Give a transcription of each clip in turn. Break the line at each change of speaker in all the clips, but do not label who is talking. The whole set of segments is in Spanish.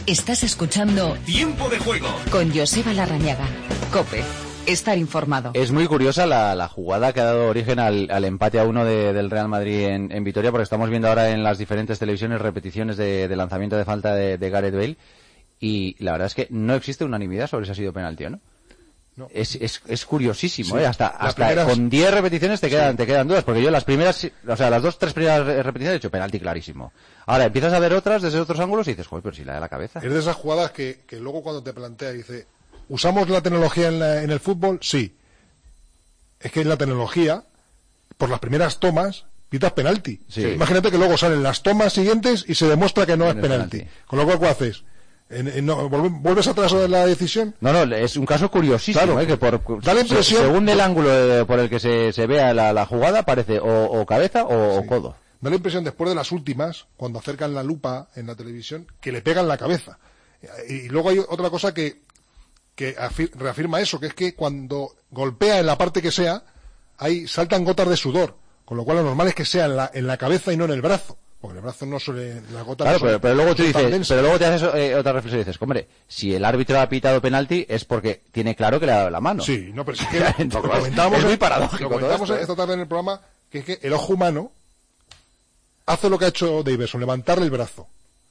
Estás escuchando
Tiempo de Juego
con Joseba Larrañaga. COPE. Estar informado.
Es muy curiosa la jugada que ha dado origen al empate a 1 del Real Madrid en Vitoria, porque estamos viendo ahora en las diferentes televisiones repeticiones de lanzamiento de falta de Gareth Bale, y la verdad es que no existe unanimidad sobre si ha sido penalti o no. No. Es curiosísimo,
sí.
Hasta
primeras...
con 10 repeticiones te quedan dudas, porque yo las primeras, o sea, las 2-3 primeras repeticiones he dicho penalti clarísimo. Ahora empiezas a ver otras desde otros ángulos y dices, joder, pero si la de la cabeza.
Es de esas jugadas que luego cuando te plantea dice, ¿usamos la tecnología en el fútbol? Sí. Es que en la tecnología, por las primeras tomas, pitas penalti.
Sí.
Imagínate que luego salen las tomas siguientes y se demuestra que no es penalti. Con lo cual, ¿qué haces? ¿Vuelves atrás de la decisión?
No, es un caso curiosísimo,
claro,
que
da la impresión,
según el ángulo por el que se vea la jugada, parece o cabeza o codo.
Da la impresión, después de las últimas, cuando acercan la lupa en la televisión, que le pegan la cabeza. Y luego hay otra cosa que reafirma eso, que es que cuando golpea en la parte que sea, saltan gotas de sudor, con lo cual lo normal es que sea en la cabeza y no en el brazo. Porque el brazo no suele... La gota
claro,
no
pero luego tú dices... Pero luego te haces otra reflexión y dices, hombre, si el árbitro ha pitado penalti es porque tiene claro que le ha dado la mano.
Sí, no, pero es que lo comentábamos...
Es muy paradójico.
Lo comentábamos esta tarde en el programa, que es que el ojo humano hace lo que ha hecho Davidson, levantarle el brazo.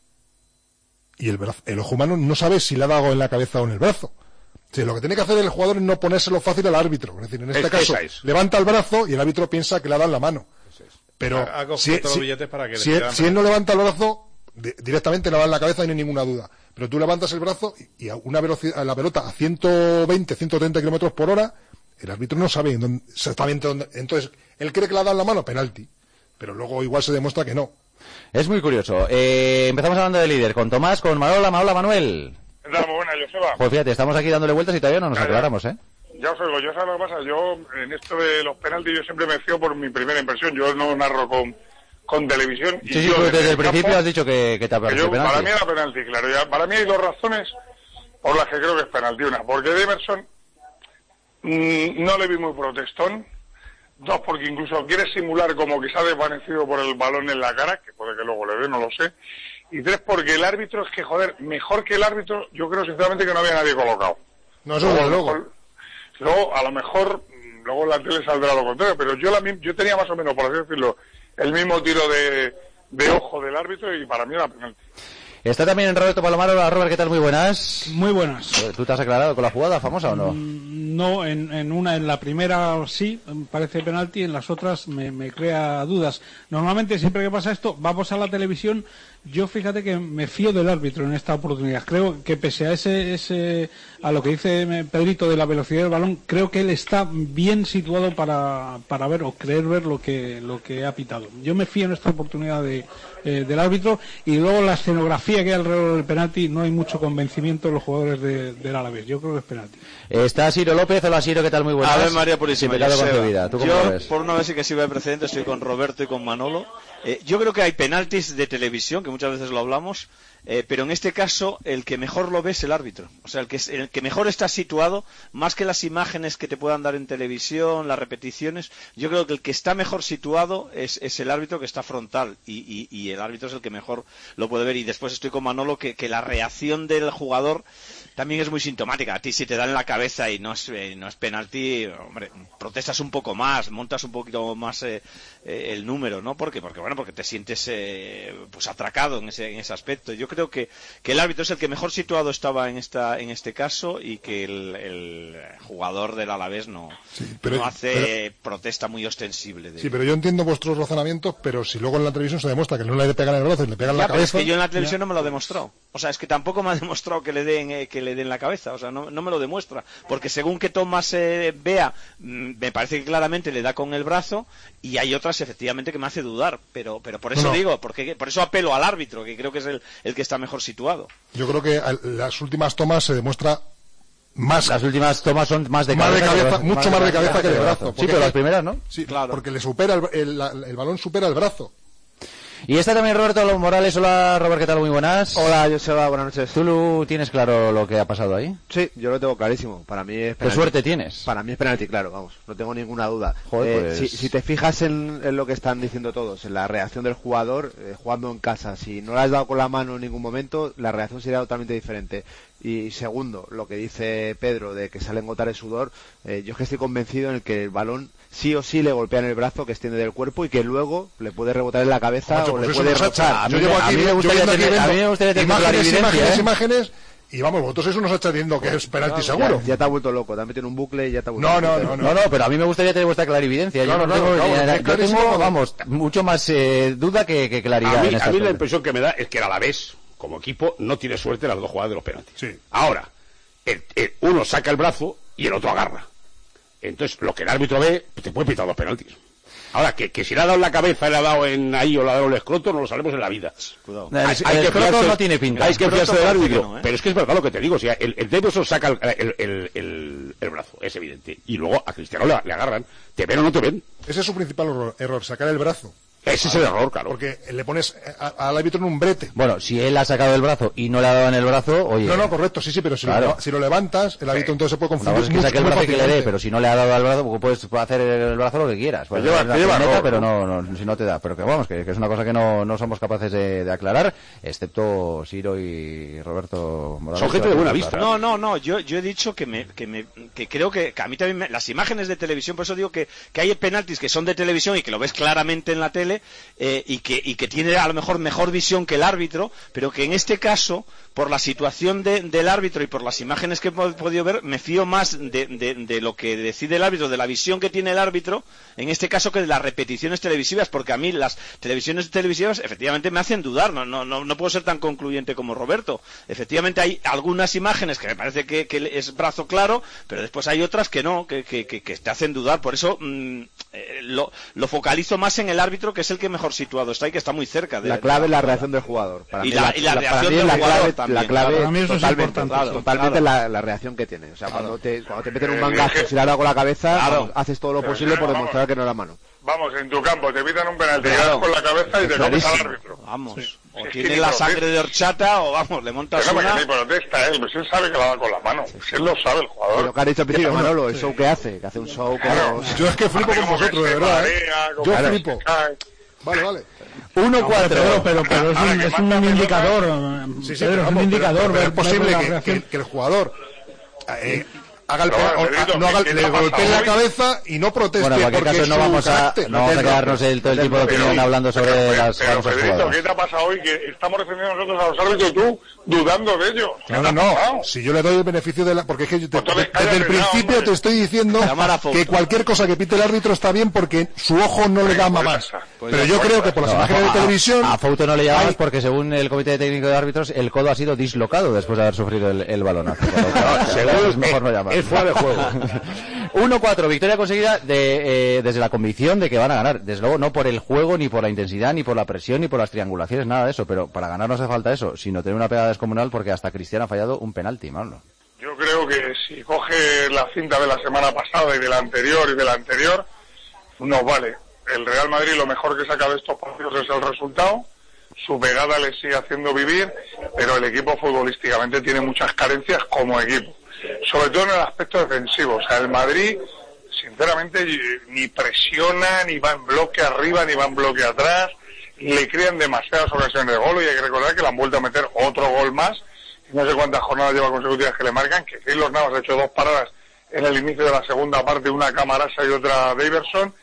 Y el ojo humano no sabe si le ha dado en la cabeza o en el brazo. Sí, lo que tiene que hacer el jugador es no ponérselo fácil al árbitro. Es decir, en este caso, levanta el brazo y el árbitro piensa que le ha dado en la mano. Pero si él no levanta el brazo, directamente le va en la cabeza y no hay ninguna duda. Pero tú levantas el brazo y a una velocidad, la pelota a 120, 130 kilómetros por hora, el árbitro no sabe exactamente dónde. Entonces, él cree que le ha dado en la mano, penalti. Pero luego igual se demuestra que no.
Es muy curioso. Empezamos hablando de líder con Tomás, con Manola. Manuel.
¿Qué tal? Muy buena, Joseba.
Pues fíjate, estamos aquí dándole vueltas y todavía no nos aclaramos,
Ya os oigo, yo sé lo que pasa, yo en esto de los penaltis yo siempre me fío por mi primera impresión, yo no narro con televisión. Y
sí, pues desde el principio has dicho que te ha parecido penalti.
Para mí era penalti, claro, para mí hay dos razones por las que creo que es penalti. Una, porque de Emerson no le vi muy protestón. Dos, porque incluso quiere simular como que se ha desvanecido por el balón en la cara, que puede que luego le dé, no lo sé. Y tres, porque el árbitro es que, joder, mejor que el árbitro, yo creo sinceramente que no había nadie colocado.
No, eso es
luego, a lo mejor, luego en la tele saldrá lo contrario, pero yo tenía más o menos, por así decirlo, el mismo tiro de ojo del árbitro y para mí era penalti.
Está también Roberto Palomar. Hola, Robert, ¿qué tal? Muy buenas.
Muy buenas.
¿Tú te has aclarado con la jugada famosa o no?
No, en la primera sí, me parece penalti, en las otras me crea dudas. Normalmente, siempre que pasa esto, vamos a la televisión. Yo fíjate que me fío del árbitro en esta oportunidad. Creo que pese a a lo que dice Pedrito de la velocidad del balón, creo que él está bien situado para ver o creer ver lo que ha pitado. Yo me fío en esta oportunidad del árbitro, y luego la escenografía que hay alrededor del penalti, no hay mucho convencimiento de los jugadores del Alavés. Yo creo que es penalti.
Está Ciro López. Hola, Ciro, ¿qué tal? Muy buenas.
A ver, María Purísima.
¿Tú cómo lo ves?
Por una vez sí que sirve de precedente, estoy con Roberto y con Manolo. Yo creo que hay penaltis de televisión, que muchas veces lo hablamos, pero en este caso el que mejor lo ve es el árbitro. O sea, el que mejor está situado, más que las imágenes que te puedan dar en televisión, las repeticiones, yo creo que el que está mejor situado es el árbitro, que está frontal, y el árbitro es el que mejor lo puede ver. Y después estoy con Manolo, que la reacción del jugador también es muy sintomática. A ti, si te dan en la cabeza y no es penalti, hombre, protestas un poco más, montas un poquito más el número, ¿no? Porque te sientes pues atracado en ese aspecto. Yo creo que el árbitro es el que mejor situado estaba en este caso, y que el jugador del Alavés no hace protesta muy ostensible.
Sí, pero yo entiendo vuestros razonamientos, pero si luego en la televisión se demuestra que no le pegan el brazo y le pegan la cabeza...
Es que yo en la televisión no me lo he demostrado. O sea, es que tampoco me ha demostrado que le den la cabeza. O sea, no me lo demuestra. Porque según que Tomás vea, me parece que claramente le da con el brazo, y hay otras efectivamente que me hace dudar. Pero por eso digo, por eso apelo al árbitro, que creo que es el que está mejor situado.
Yo creo que las últimas tomas se demuestra más.
Las últimas tomas son más de cabeza,
mucho más de cabeza que de brazo.
Sí, pero las primeras, ¿no?
Sí, claro. Porque le supera el balón supera el brazo.
Y está también Roberto Morales. Hola, Robert, ¿qué tal? Muy buenas.
Hola, Joseba, buenas noches.
¿Tú tienes claro lo que ha pasado ahí?
Sí, yo lo tengo clarísimo. Para mí es penalti.
¿Qué suerte tienes?
Para mí es penalti, claro, vamos, no tengo ninguna duda.
Joder, pues...
si te fijas en lo que están diciendo todos, en la reacción del jugador, jugando en casa, si no le has dado con la mano en ningún momento, la reacción sería totalmente diferente. Y segundo, lo que dice Pedro de que salen gotas de sudor, yo es que estoy convencido en el que el balón sí o sí le golpea en el brazo que extiende del cuerpo y que luego le puede rebotar en la cabeza o le puede rozar.
Yo llevo aquí,
me gustaría tener
imágenes y vamos, vosotros eso nos está diciendo que es penalti seguro.
Ya te ha vuelto loco, te has metido en un bucle y ya te ha vuelto
loco.
No, pero a mí me gustaría tener vuestra clarividencia. Yo tengo, vamos, mucho más duda que claridad.
A mí la impresión que me da es que el Alavés, como equipo, no tiene suerte en las dos jugadas de los penaltis.
Sí.
Ahora, uno saca el brazo y el otro agarra. Entonces, lo que el árbitro ve, te puede pitar dos penaltis. Ahora, que si le ha dado en la cabeza, le ha dado en ahí o le ha dado en el escroto, no lo sabemos en la vida.
Cuidado. El escroto no tiene pinta.
Hay que fiarse del árbitro. No, pero es que es verdad lo que te digo. O sea, el Davidson saca el brazo, es evidente. Y luego a Cristiano le agarran. ¿Te ven o no te ven?
Ese es su principal error, sacar el brazo.
Ese es el error, claro.
Porque le pones al árbitro en un brete.
Bueno, si él ha sacado el brazo y no le ha dado en el brazo, oye...
No, correcto, sí, pero si lo levantas, el árbitro entonces se puede confundir.
No, es que saque el brazo que le dé, pero si no le ha dado al brazo, puedes hacer el brazo lo que quieras. Puedes pero no, si no te da. Pero que vamos, que es una cosa que no somos capaces de aclarar, excepto Ciro y Roberto Morales.
Son gente de buena vista.
No, yo he dicho que creo que a mí también las imágenes de televisión, por eso digo que hay penaltis que son de televisión y que lo ves claramente en la tele, y que tiene a lo mejor visión que el árbitro, pero que en este caso, por la situación del árbitro y por las imágenes que he podido ver, me fío más de lo que decide el árbitro, de la visión que tiene el árbitro, en este caso, que de las repeticiones televisivas, porque a mí las televisiones televisivas efectivamente me hacen dudar, no puedo ser tan concluyente como Roberto. Efectivamente hay algunas imágenes que me parece que es brazo claro, pero después hay otras que no, que te hacen dudar. Por eso lo focalizo más en el árbitro, que es el que mejor situado está y que está muy cerca.
La clave es la reacción del jugador.
La reacción del jugador también.
La clave
para mí eso es
totalmente la reacción que tiene. O sea, cuando te meten un mangazo, si le has dado con la cabeza, haces todo lo posible por demostrar que no es la mano.
Vamos, en tu campo, te pitan un penalti, le das con la cabeza y te comes al árbitro.
Vamos. Sí. O tiene la sangre de horchata o vamos, le montas
una...
Pero
no, porque ni protesta, pues él sabe que la da con la mano. Si él lo sabe, el jugador.
Pero que ha dicho al principio, Manolo, el show que hace un show como...
Yo es que flipo con vosotros, de verdad, Yo flipo. Vale.
1-4.
Pero es un indicador.
Sí,
Pedro, es un indicador.
Es posible que el jugador haga le golpee la cabeza y no proteste.
Bueno, en cualquier caso no vamos a quedarnos todo el tiempo de opinión hablando sobre las
Pero Pedrito, ¿qué te ha pasado hoy? Que estamos refiriendo nosotros a los árbitros y tú dudando de ello.
No. Si yo le doy el beneficio de la... Porque es que desde el principio te estoy diciendo que cualquier cosa que pite el árbitro está bien porque su ojo no le da más. Pero yo creo que por las imágenes de televisión...
A Fouto no le llamas porque según el Comité Técnico de Árbitros el codo ha sido dislocado después de haber sufrido el balonazo. Es mejor no llamar.
Es fuera de juego.
1-4, victoria conseguida desde la convicción de que van a ganar. Desde luego no por el juego, ni por la intensidad, ni por la presión, ni por las triangulaciones, nada de eso. Pero para ganar no hace falta eso, sino tener una pegada descomunal porque hasta Cristiano ha fallado un penalti, Marlo.
Yo creo que si coge la cinta de la semana pasada y de la anterior, nos vale. El Real Madrid lo mejor que saca de estos partidos es el resultado. Su pegada le sigue haciendo vivir, pero el equipo futbolísticamente tiene muchas carencias como equipo. Sobre todo en el aspecto defensivo. O sea, el Madrid, sinceramente, ni presiona, ni va en bloque arriba, ni va en bloque atrás. Le crean demasiadas ocasiones de gol y hay que recordar que le han vuelto a meter otro gol más. No sé cuántas jornadas lleva consecutivas que le marcan, que Keylor Navas ha hecho 2 paradas en el inicio de la segunda parte, una Camarasa y otra Daverson.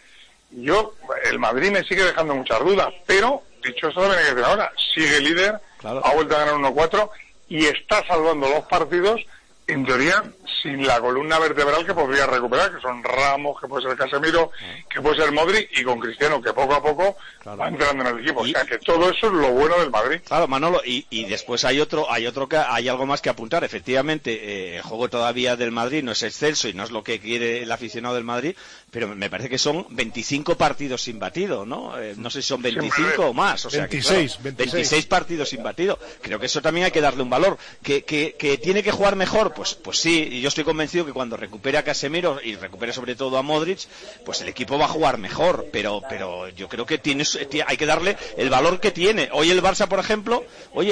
El Madrid me sigue dejando muchas dudas, pero, dicho eso, también hay que decir ahora, sigue líder, ha vuelto a ganar 1-4 y está salvando los partidos, en teoría, sin la columna vertebral que podría recuperar, que son Ramos, que puede ser Casemiro, que puede ser Modric, y con Cristiano, que poco a poco va entrando en el equipo. O sea, que todo eso es lo bueno del Madrid.
Claro, Manolo, y después hay algo más que apuntar. Efectivamente, el juego todavía del Madrid no es excelso y no es lo que quiere el aficionado del Madrid, pero me parece que son 25 partidos sin batido, ¿no? No sé si son 25 o más. O sea,
26
partidos sin batido. Creo que eso también hay que darle un valor. Que tiene que jugar mejor, pues sí, y yo estoy convencido que cuando recupere a Casemiro y recupere sobre todo a Modric, pues el equipo va a jugar mejor, pero yo creo que hay que darle el valor que tiene. Hoy el Barça, por ejemplo,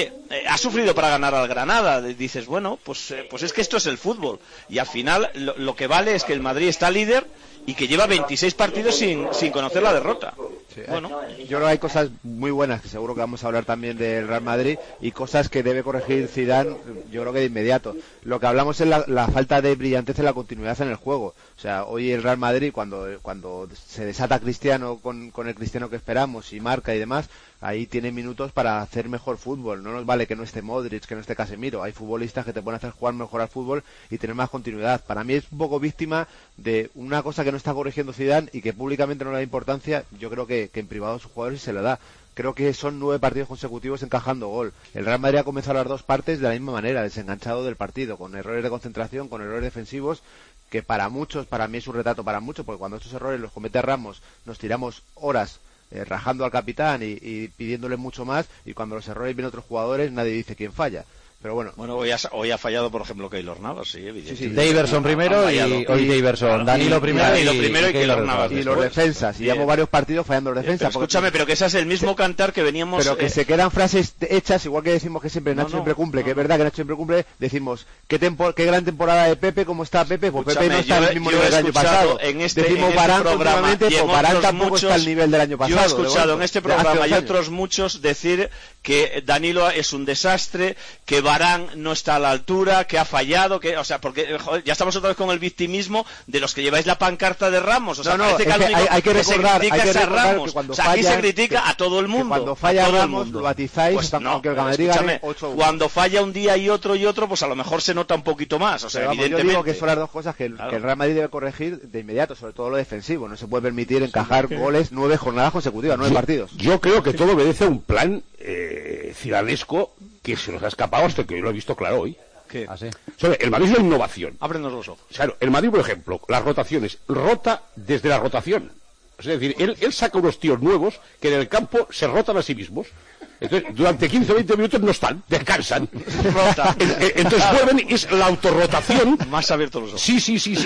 ha sufrido para ganar al Granada. Dices, bueno, pues es que esto es el fútbol, y al final lo que vale es que el Madrid está líder y que lleva 26 partidos sin conocer la derrota.
Sí, bueno, yo creo que hay cosas muy buenas, que seguro que vamos a hablar también del Real Madrid, y cosas que debe corregir Zidane, yo creo que de inmediato. Lo que hablamos es la falta de brillantez en la continuidad en el juego. O sea, hoy el Real Madrid, cuando se desata Cristiano con el Cristiano que esperamos y marca y demás, ahí tiene minutos para hacer mejor fútbol. No nos vale que no esté Modric, que no esté Casemiro. Hay futbolistas que te pueden hacer jugar mejor al fútbol y tener más continuidad. Para mí es un poco víctima de una cosa que no está corrigiendo Zidane y que públicamente no le da importancia. Yo creo que en privado a sus jugadores se le da. Creo que son 9 partidos consecutivos encajando gol. El Real Madrid ha comenzado las dos partes de la misma manera, desenganchado del partido, con errores de concentración, con errores defensivos, que para muchos, para mí es un retrato para muchos, porque cuando estos errores los comete Ramos, nos tiramos horas rajando al capitán y pidiéndole mucho más, y cuando los errores vienen otros jugadores nadie dice quién falla. Pero bueno,
hoy ha fallado, por ejemplo, Keylor Navas, sí, evidentemente.
Sí. Daverson primero y hoy Daverson. Danilo primero
y Keylor Navas.
Y los defensas, y llevamos varios partidos fallando los defensas.
Pero escúchame, pero que ese es el mismo cantar que veníamos...
Pero que se quedan frases hechas, igual que decimos que siempre Nacho siempre cumple, que es verdad que Nacho siempre cumple, decimos, qué gran temporada de Pepe, ¿cómo está Pepe? Pues Pepe no está al mismo nivel del año pasado. Decimos Varane programa, pues Varane tampoco está al nivel del año pasado.
Yo he escuchado en este programa y otros muchos decir que Danilo es un desastre, que Varane no está a la altura, que ha fallado, porque joder, ya estamos otra vez con el victimismo de los que lleváis la pancarta de Ramos. O sea, parece que
hay que recordar
que cuando aquí se critica a todo el mundo.
Cuando falla Ramos lo atizáis, pues aunque el Madrid gane 8-1.
Cuando falla un día y otro, pues a lo mejor se nota un poquito más. O sea, evidentemente.
Yo digo que son las dos cosas que el Real Madrid debe corregir de inmediato, sobre todo lo defensivo. No se puede permitir encajar goles 9 jornadas consecutivas, 9 partidos.
Yo creo que todo obedece a un plan cidanesco que se nos ha escapado hasta que yo lo he visto claro hoy.
¿Qué?
El Madrid es una innovación.
Ábrenos los ojos.
Claro, el Madrid, por ejemplo, las rotaciones, rota desde la rotación. Es decir, él saca unos tíos nuevos que en el campo se rotan a sí mismos. Entonces, durante 15 o 20 minutos no están, descansan. Entonces vuelven, es la autorrotación.
Más abiertos los ojos.
Sí.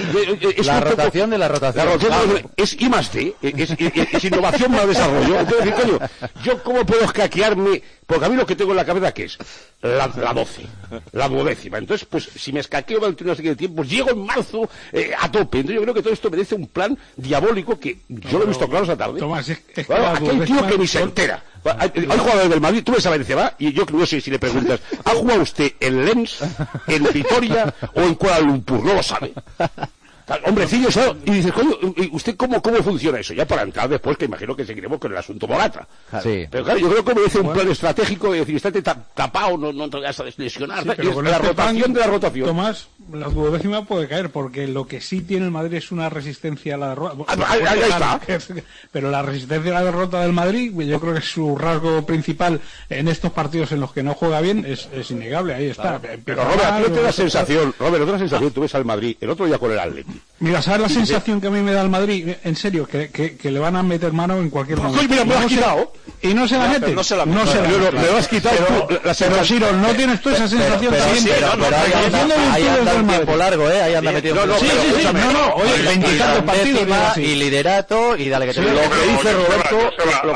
Es
la rotación de la rotación.
La rotación es I+D, es innovación más desarrollo. Entonces, coño, ¿yo cómo puedo escaquearme? Porque a mí lo que tengo en la cabeza, ¿qué es? La 12, la 12ª. Entonces, pues, si me escaqueo durante una serie de tiempos, llego en marzo a tope. Entonces, yo creo que todo esto merece un plan diabólico que yo lo he visto claro esa tarde.
Tomás,
aquí hay un tío que ni se entera. Hay jugadores del Madrid, tú ves a Benzema, y yo no sé si le preguntas, ¿ha jugado usted en Lens, en Vitoria o en Kuala Lumpur? No lo sabe. Hombrecillo, y dices, coño, ¿usted cómo funciona eso? Ya para entrar después, que imagino que seguiremos con el asunto Morata.
Sí.
Pero claro, yo creo que merece un plan estratégico de decir, estate tapado, no te vas a lesionar.
Sí, pero con la
rotación de la rotación.
Tomás, la 12ª puede caer, porque lo que sí tiene el Madrid es una resistencia a la derrota.
Ahí está.
Pero la resistencia a la derrota del Madrid, yo creo que es su rasgo principal en estos partidos en los que no juega bien, es innegable, ahí está.
Claro. Pero Robert, ¿tú te da sensación, tú ves al Madrid, el otro día con el Atleti?
Mira, ¿sabes la sensación que a mí me da el Madrid? En serio, que le van a meter mano en cualquier momento.
Mira, me lo has quitado.
Y no se la mete.
No se la
mete.
Me lo has quitado.
Pero Ciro, ¿no tienes tú esa sensación también?
Pero ahí anda un tiempo largo, ahí anda metido.
Sí, oye, 20 y tantos partidos.
Y liderato, y dale que te
lo que dice Roberto.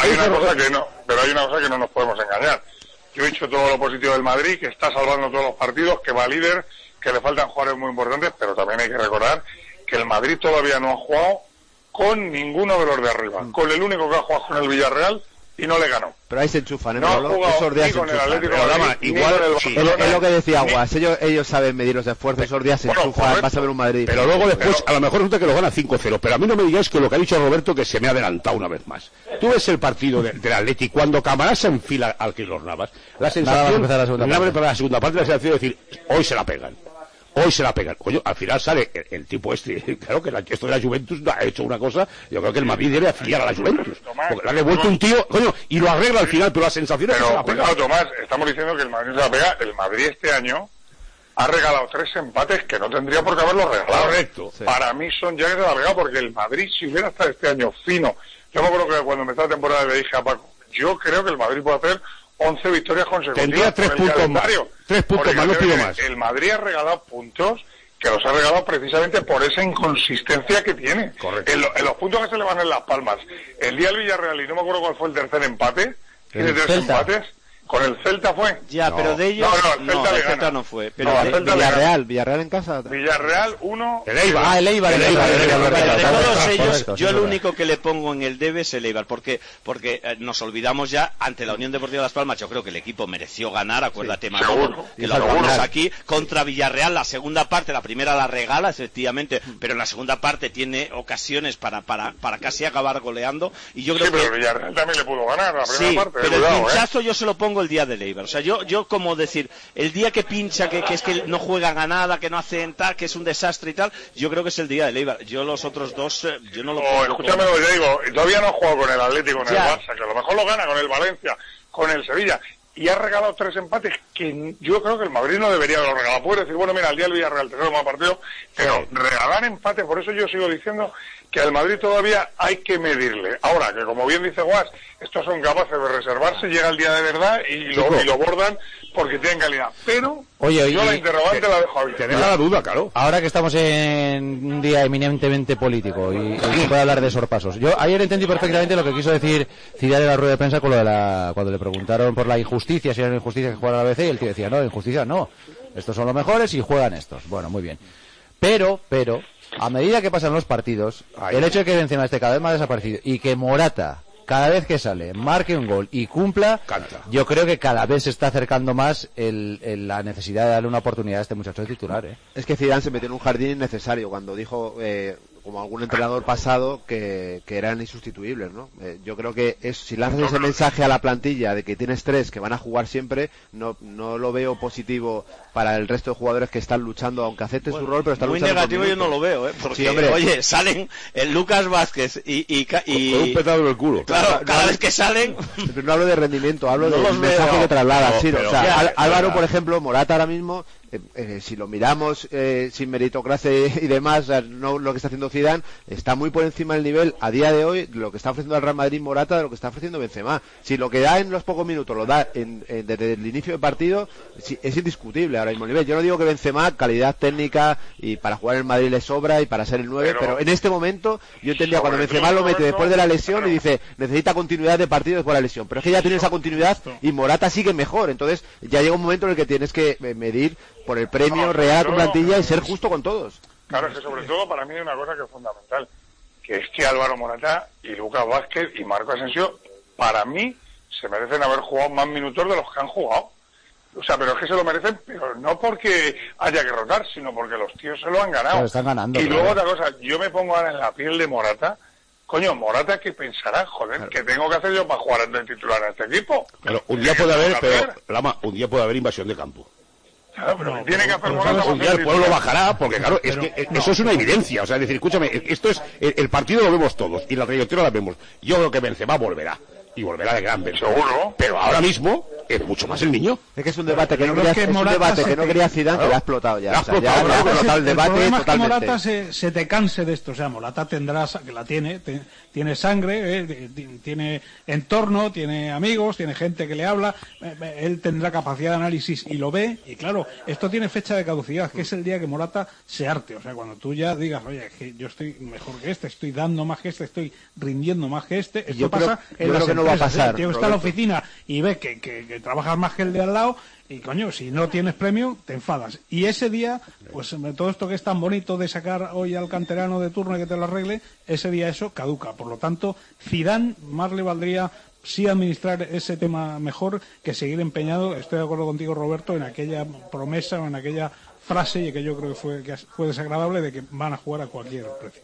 Pero hay una cosa que no nos podemos engañar. Yo he dicho todo lo positivo del Madrid, que está salvando todos los partidos, que va líder, que le faltan jugadores muy importantes, pero también hay que recordar que el Madrid todavía no ha jugado con ninguno de los de arriba, con el único que ha jugado con el Villarreal y no le ganó.
Pero ahí se enchufan,
no ha jugado ni con el Atlético de Madrid, igual
es lo que decía Aguas, ellos saben medir los esfuerzos, esos días se enchufan, vas a ver un Madrid.
Pero luego después, a lo mejor resulta que lo gana 5-0, pero a mí no me digáis que lo que ha dicho Roberto, que se me ha adelantado una vez más. Tú ves el partido del Atleti, cuando Camarás se enfila al Keylor Navas, la sensación, para la segunda parte, la sensación de decir, hoy se la pegan. Coño, al final sale el tipo este. Claro que esto de la Juventus ha hecho una cosa. Yo creo que el Madrid debe afiliar a la Juventus. Porque le ha devuelto un tío, coño, y lo arregla al final, pero la sensación es que se la pega.
Pero, Tomás, estamos diciendo que el Madrid se la pega. El Madrid este año ha regalado 3 empates que no tendría por qué haberlos regalado.
Correcto.
Sí. Para mí son ya que se la ha pegado, porque el Madrid, si hubiera estado este año fino, yo me acuerdo que cuando empezó la temporada le dije a Paco, yo creo que el Madrid puede hacer 11 victorias consecutivas.
Tendría 3 puntos más. 3 puntos más, no pido más.
El Madrid ha regalado puntos que los ha regalado precisamente por esa inconsistencia que tiene.
Correcto.
En los puntos que se le van en las palmas. El día del Villarreal, y no me acuerdo cuál fue el tercer empate, tiene 3 empates. Con el Celta fue.
Ya,
No.
pero de ellos...
No, el Celta
no fue. Pero
No, el Celta
Villarreal en casa.
Villarreal 1.
El Eibar.
Ah, el Eibar.
de todos ellos,
correcto,
yo
sí,
el único que le pongo en el debe es el Eibar, porque nos olvidamos ya, ante la Unión Deportiva Las Palmas, yo creo que el equipo mereció ganar, acuérdate, Manolo, que lo hablamos aquí, contra Villarreal, la segunda parte, la primera la regala, efectivamente, pero en la segunda parte tiene ocasiones para casi acabar goleando, y yo creo
pero
que...
Villarreal también le pudo ganar la primera parte.
pero
Cuidado,
el pinchazo yo se lo pongo el día del Eibar, o sea, yo como decir, el día que pincha, que es que no juegan a nada, que no hacen tal, que es un desastre y tal, yo creo que es el día del Eibar. Yo los otros dos, yo no lo pongo.
Escúchame lo que yo digo, todavía no ha jugado con el Atlético, con el
Ya.
Barça, que a lo mejor lo gana con el Valencia, con el Sevilla, y ha regalado 3 empates que yo creo que el Madrid no debería haberlo regalado. Puede decir, bueno, mira, el día del Villarreal tenemos más partido, pero regalar empates, por eso yo sigo diciendo que al Madrid todavía hay que medirle. Ahora, que como bien dice Guas, estos son capaces de reservarse, llega el día de verdad y lo bordan porque tienen calidad. Pero
Oye,
yo la interrogante la dejo abierta.
Te deja la duda, claro.
Ahora que estamos en un día eminentemente político y se puede hablar de sorpasos. Yo ayer entendí perfectamente lo que quiso decir Zidane en la rueda de prensa con lo de cuando le preguntaron por la injusticia, si era una injusticia que jugara la ABC, y el tío decía, no, injusticia no. Estos son los mejores y juegan estos. Bueno, muy bien. Pero, a medida que pasan los partidos, el hecho de que Benzema esté cada vez más desaparecido y que Morata, cada vez que sale, marque un gol y cumpla,
Canta.
yo creo que cada vez se está acercando más la necesidad de darle una oportunidad a este muchacho de titular, ¿eh?
Es que Zidane se metió en un jardín innecesario cuando dijo, como algún entrenador pasado, que eran insustituibles, ¿no? Yo creo que si lanzas ese mensaje a la plantilla de que tienes 3 que van a jugar siempre, no lo veo positivo para el resto de jugadores que están luchando, aunque acepten su rol, pero están
muy
luchando.
negativo yo no lo veo, porque,
Sí, hombre.
oye, salen el Lucas Vázquez y
Con un petado en el culo.
claro, cada vez que salen...
Pero no hablo de rendimiento, hablo
No
del
los
mensaje
veo.
que traslada.
No,
Sí,
pero-
o sea,
ya,
Álvaro,
ya.
por ejemplo, Morata ahora mismo, si lo miramos sin meritocracia y demás, o sea, no lo que está haciendo Zidane, está muy por encima del nivel a día de hoy lo que está ofreciendo el Real Madrid Morata de lo que está ofreciendo Benzema. Si lo que da en los pocos minutos lo da desde el inicio del partido, es indiscutible ahora mismo el nivel. Yo no digo que Benzema, calidad técnica y para jugar en el Madrid le sobra y para ser el 9, pero en este momento yo entendía cuando Benzema lo mete después de la lesión y dice, necesita continuidad de partido después de la lesión, pero es que ya tiene esa continuidad y Morata sigue mejor, entonces ya llega un momento en el que tienes que medir por el premio real a tu plantilla y ser justo con todos.
Claro, es que sobre todo para mí hay una cosa que es fundamental, que es que Álvaro Morata y Lucas Vázquez y Marco Asensio, para mí, se merecen haber jugado más minutos de los que han jugado. O sea, pero es que se lo merecen, pero no porque haya que rotar, sino porque los tíos se lo han ganado.
Lo están ganando,
y
claro.
luego otra cosa, yo me pongo ahora en la piel de Morata. Coño, Morata, ¿qué pensará? Joder, ¿qué tengo que hacer yo para jugar de titular a este equipo?
Claro, un día puede haber, pero, Lama, un día puede haber invasión de campo.
Claro, pero tiene que hacer Morata.
Un día el pueblo bajará, porque claro, es que eso es una evidencia. O sea, es decir, escúchame, esto es, el partido lo vemos todos, y la trayectoria la vemos. Yo creo que Benzema volverá, y volverá de gran Benzema.
Seguro.
Pero ahora mismo, es mucho más el niño.
Es que es un debate que no
Pero
quería,
es que
es un
Morata
debate
se
que no
te-
quería Zidane, que
Claro.
lo ha explotado ya.
Lo ha
O sea, ya
explotado,
lo ha
claro.
explotado el
El
debate
problema es que
totalmente.
Morata se te canse de esto. O sea, Morata tendrá, que la tiene, tiene sangre, tiene entorno, tiene amigos, tiene gente que le habla, él tendrá capacidad de análisis y lo ve. Y claro, esto tiene fecha de caducidad, que es el día que Morata se harte. O sea, cuando tú ya digas, oye, que yo estoy mejor que este, estoy dando más que este, estoy rindiendo más que este, esto
Yo creo-
pasa
yo
en las
creo que no va a
empresas,
pasar,
El tío está en la
Roberto.
oficina y ve que trabajas más que el de al lado. Y coño, si no tienes premio, te enfadas. Y ese día, pues todo esto que es tan bonito de sacar hoy al canterano de turno y que te lo arregle, ese día eso caduca. Por lo tanto, Zidane más le valdría sí administrar ese tema mejor que seguir empeñado. Estoy de acuerdo contigo, Roberto, en aquella promesa o en aquella frase y que yo creo que fue desagradable de que van a jugar a cualquier precio.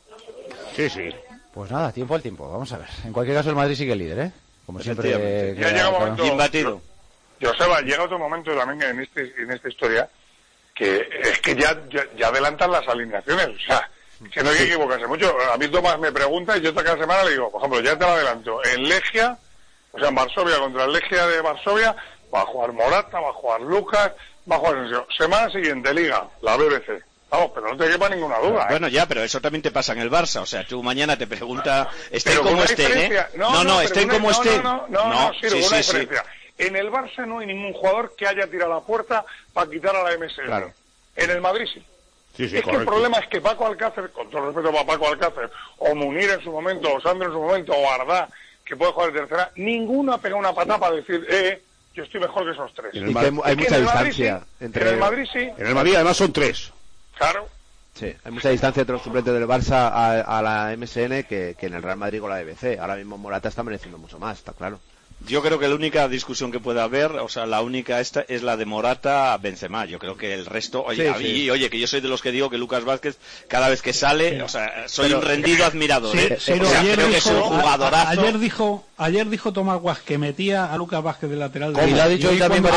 Sí, sí.
Pues nada, tiempo al tiempo, vamos a ver. En cualquier caso el Madrid sigue líder, ¿eh? Como siempre.
Efectivamente.
Ya llega un momento.
Imbatido.
Joseba, llega otro momento también en esta historia que es que ya adelantan las alineaciones. O sea, que no hay que equivocarse mucho. A mí Tomás me pregunta y yo cada semana le digo, por ejemplo, ya te lo adelanto. En Legia, o sea, en Varsovia contra el Legia de Varsovia, va a jugar Morata, va a jugar Lucas, va a jugar Asensio. Semana siguiente, Liga, la BBC. Vamos, pero no te quepa ninguna duda. ¿eh?
Bueno, ya, pero eso también te pasa en el Barça. O sea, tú mañana te pregunta, estén
Pero con
como
una
estén, ¿eh?
diferencia.
No,
pero
estén como estén.
No, Siro,
sí,
con una
sí, sí.
diferencia. En el Barça no hay ningún jugador que haya tirado la puerta para quitar a la MSN.
Claro.
En el Madrid sí.
Sí, sí,
Es que el problema es que Paco Alcácer, con todo el respeto para Paco Alcácer, o Munir en su momento, o Sandro en su momento, o Ardá, que puede jugar de tercera, ninguno ha pegado una patada para decir, yo estoy mejor que esos tres.
Y que hay mucha distancia entre...
En el Madrid sí.
En el Madrid además son 3.
Claro.
Sí, hay mucha distancia entre los suplentes del Barça a la MSN que en el Real Madrid con la BBC. Ahora mismo Morata está mereciendo mucho más, está claro.
Yo creo que la única discusión que puede haber, o sea, la única esta es la de Morata-Benzema. Yo creo que el resto, oye, que yo soy de los que digo que Lucas Vázquez cada vez que sale, o sea, soy un rendido admirador.
Creo
que es un jugadorazo.
Ayer dijo Tomás Guas que metía a Lucas Vázquez de lateral.
Y lo ha dicho hoy también.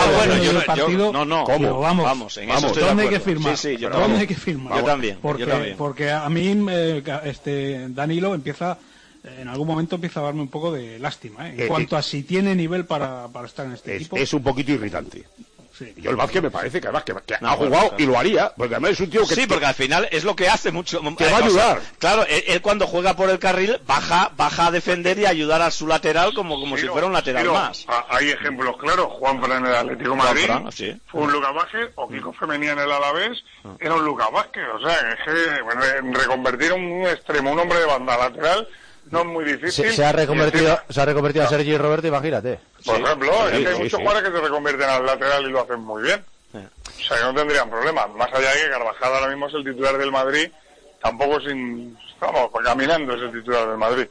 Vamos, en eso estoy de acuerdo.
¿Dónde hay que firmar?
Sí, yo
¿Dónde hay que firmar?
Yo también.
Porque a mí Danilo empieza... En algún momento empieza a darme un poco de lástima, en cuanto a si tiene nivel para estar en este equipo.
Es un poquito irritante.
Sí.
Yo el Vázquez me parece que además que ha jugado y lo haría, porque además es un tío que...
Sí, porque al final es lo que hace mucho...
Que va a ayudar.
Claro, él cuando juega por el carril baja a defender y a ayudar a su lateral como si fuera un lateral más.
Hay ejemplos claros. Juanfran en el Atlético de Madrid fue un
Sí.
Lucas Vázquez, o Kiko Femenía en el Alavés era un Lucas Vázquez. O sea, es que reconvertir un extremo, un hombre de banda lateral... No es muy difícil.
Se ha reconvertido a Sergi y Roberto, imagínate.
Por ejemplo, hay muchos jugadores que se reconvierten al lateral y lo hacen muy bien. O sea, que no tendrían problema. Más allá de que Carvajal ahora mismo es el titular del Madrid, tampoco caminando es el titular del Madrid.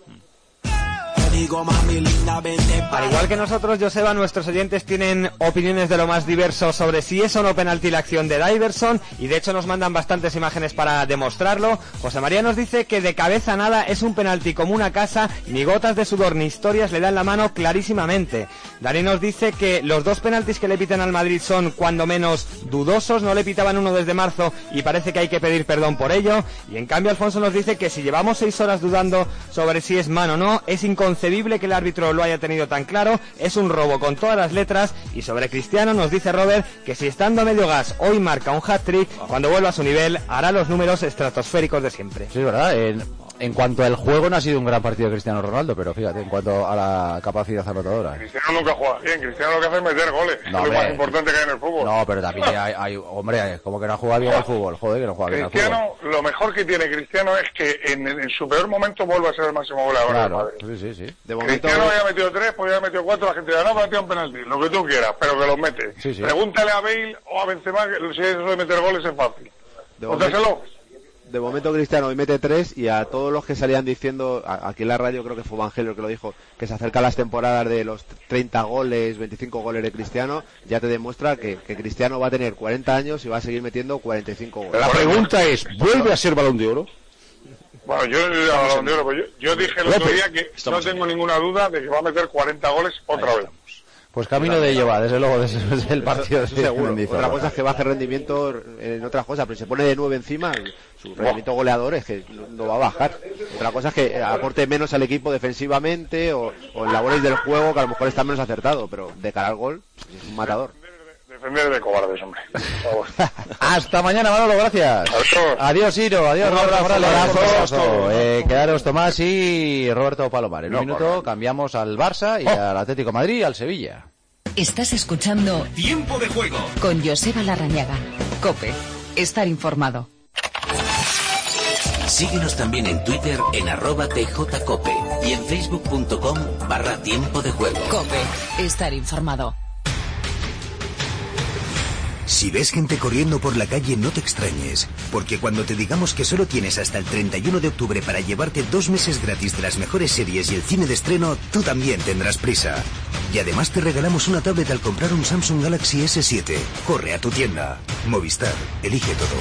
Al igual que nosotros, Joseba, nuestros oyentes tienen opiniones de lo más diversos sobre si es o no penalti la acción de Daiverson, y de hecho nos mandan bastantes imágenes para demostrarlo. José María nos dice que de cabeza nada, es un penalti como una casa, ni gotas de sudor ni historias le dan la mano clarísimamente. Dani nos dice que los 2 penaltis que le pitan al Madrid son cuando menos dudosos, no le pitaban uno desde marzo y parece que hay que pedir perdón por ello. Y en cambio Alfonso nos dice que si llevamos 6 horas dudando sobre si es mano o no, es inconcebible que el árbitro lo haya tenido tan claro, es un robo con todas las letras. Y sobre Cristiano nos dice Robert que si estando a medio gas hoy marca un hat-trick, cuando vuelva a su nivel hará los números estratosféricos de siempre.
Sí, es verdad. En cuanto al juego no ha sido un gran partido de Cristiano Ronaldo, pero fíjate, en cuanto a la capacidad anotadora.
Cristiano nunca juega bien, Cristiano lo que hace es meter goles, es lo más importante que hay en el fútbol.
No, pero también hombre, como que no juega bien al fútbol, joder, que no juega bien al fútbol.
Lo mejor que tiene Cristiano es que en su peor momento vuelve a ser el máximo goleador del Madrid.
Sí.
De momento... Cristiano había metido 3, pues había metido 4, la gente dirá, no, pero ha metido un penalti, lo que tú quieras, pero que los mete.
Sí.
Pregúntale a Bale o a Benzema si eso de meter goles es fácil.
De momento Cristiano hoy mete 3 y a todos los que salían diciendo, aquí en la radio creo que fue Evangelio que lo dijo, que se acercan las temporadas de los 30 goles, 25 goles de Cristiano, ya te demuestra que Cristiano va a tener 40 años y va a seguir metiendo 45 goles.
La pregunta es, ¿vuelve a ser Balón de Oro?
Bueno, yo dije el otro día que no tengo ninguna duda de que va a meter 40 goles otra vez.
Pues camino de ello va, desde luego, desde el partido.
Eso seguro. Otra cosa es que baje rendimiento en otras cosas, pero se pone de 9 encima, su rendimiento goleador es que no va a bajar. Otra cosa es que aporte menos al equipo defensivamente o en labores del juego, que a lo mejor está menos acertado, pero de cara al gol es un matador.
Defender de cobardes, hombre.
Hasta mañana, Manolo, gracias. Adiós, Iro, adiós, abrazo. Quedaros Tomás y Roberto Palomar. En un minuto cambiamos al Barça y al Atlético de Madrid y al Sevilla.
Estás escuchando
Tiempo de Juego
con Joseba Larrañaga. COPE. Estar informado.
Síguenos también en Twitter en @tjcope y en facebook.com/Tiempo de Juego.
COPE. Estar informado.
Si ves gente corriendo por la calle, no te extrañes, porque cuando te digamos que solo tienes hasta el 31 de octubre para llevarte 2 meses gratis de las mejores series y el cine de estreno, tú también tendrás prisa. Y además te regalamos una tablet al comprar un Samsung Galaxy S7. Corre a tu tienda. Movistar, elige todo.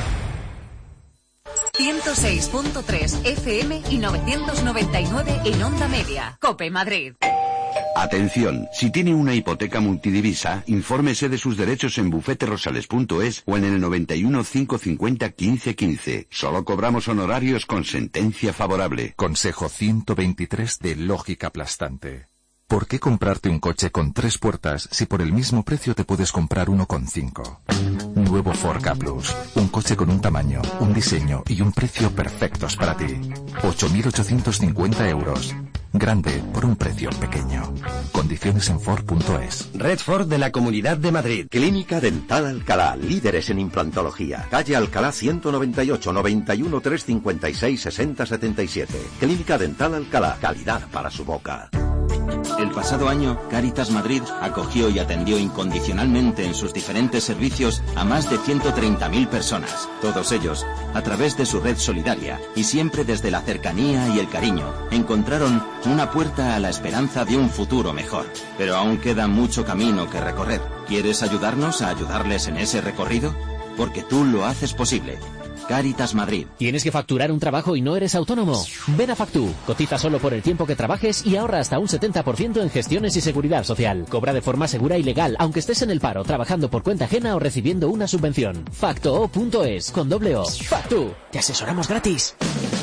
106.3 FM y 999 en Onda Media. COPE Madrid.
Atención, si tiene una hipoteca multidivisa, infórmese de sus derechos en bufeterosales.es o en el 91 550 1515. Solo cobramos honorarios con sentencia favorable.
Consejo 123 de Lógica Aplastante. ¿Por qué comprarte un coche con 3 puertas si por el mismo precio te puedes comprar uno con 5? Nuevo Ford Ka Plus. Un coche con un tamaño, un diseño y un precio perfectos para ti. 8.850 euros. Grande por un precio pequeño. Condiciones en Ford.es.
Red Ford de la Comunidad de Madrid. Clínica Dental Alcalá, líderes en implantología. Calle Alcalá 198, 91 356 60 77. Clínica Dental Alcalá, calidad para su boca.
El pasado año, Cáritas Madrid acogió y atendió incondicionalmente en sus diferentes servicios a más de 130.000 personas, todos ellos a través de su red solidaria, y siempre desde la cercanía y el cariño, encontraron una puerta a la esperanza de un futuro mejor. Pero aún queda mucho camino que recorrer. ¿Quieres ayudarnos a ayudarles en ese recorrido? Porque tú lo haces posible. Cáritas Madrid.
¿Tienes que facturar un trabajo y no eres autónomo? Ven a Factu. Cotiza solo por el tiempo que trabajes y ahorra hasta un 70% en gestiones y seguridad social. Cobra de forma segura y legal, aunque estés en el paro, trabajando por cuenta ajena o recibiendo una subvención. Factoo.es, con doble O. Factu. Te asesoramos gratis.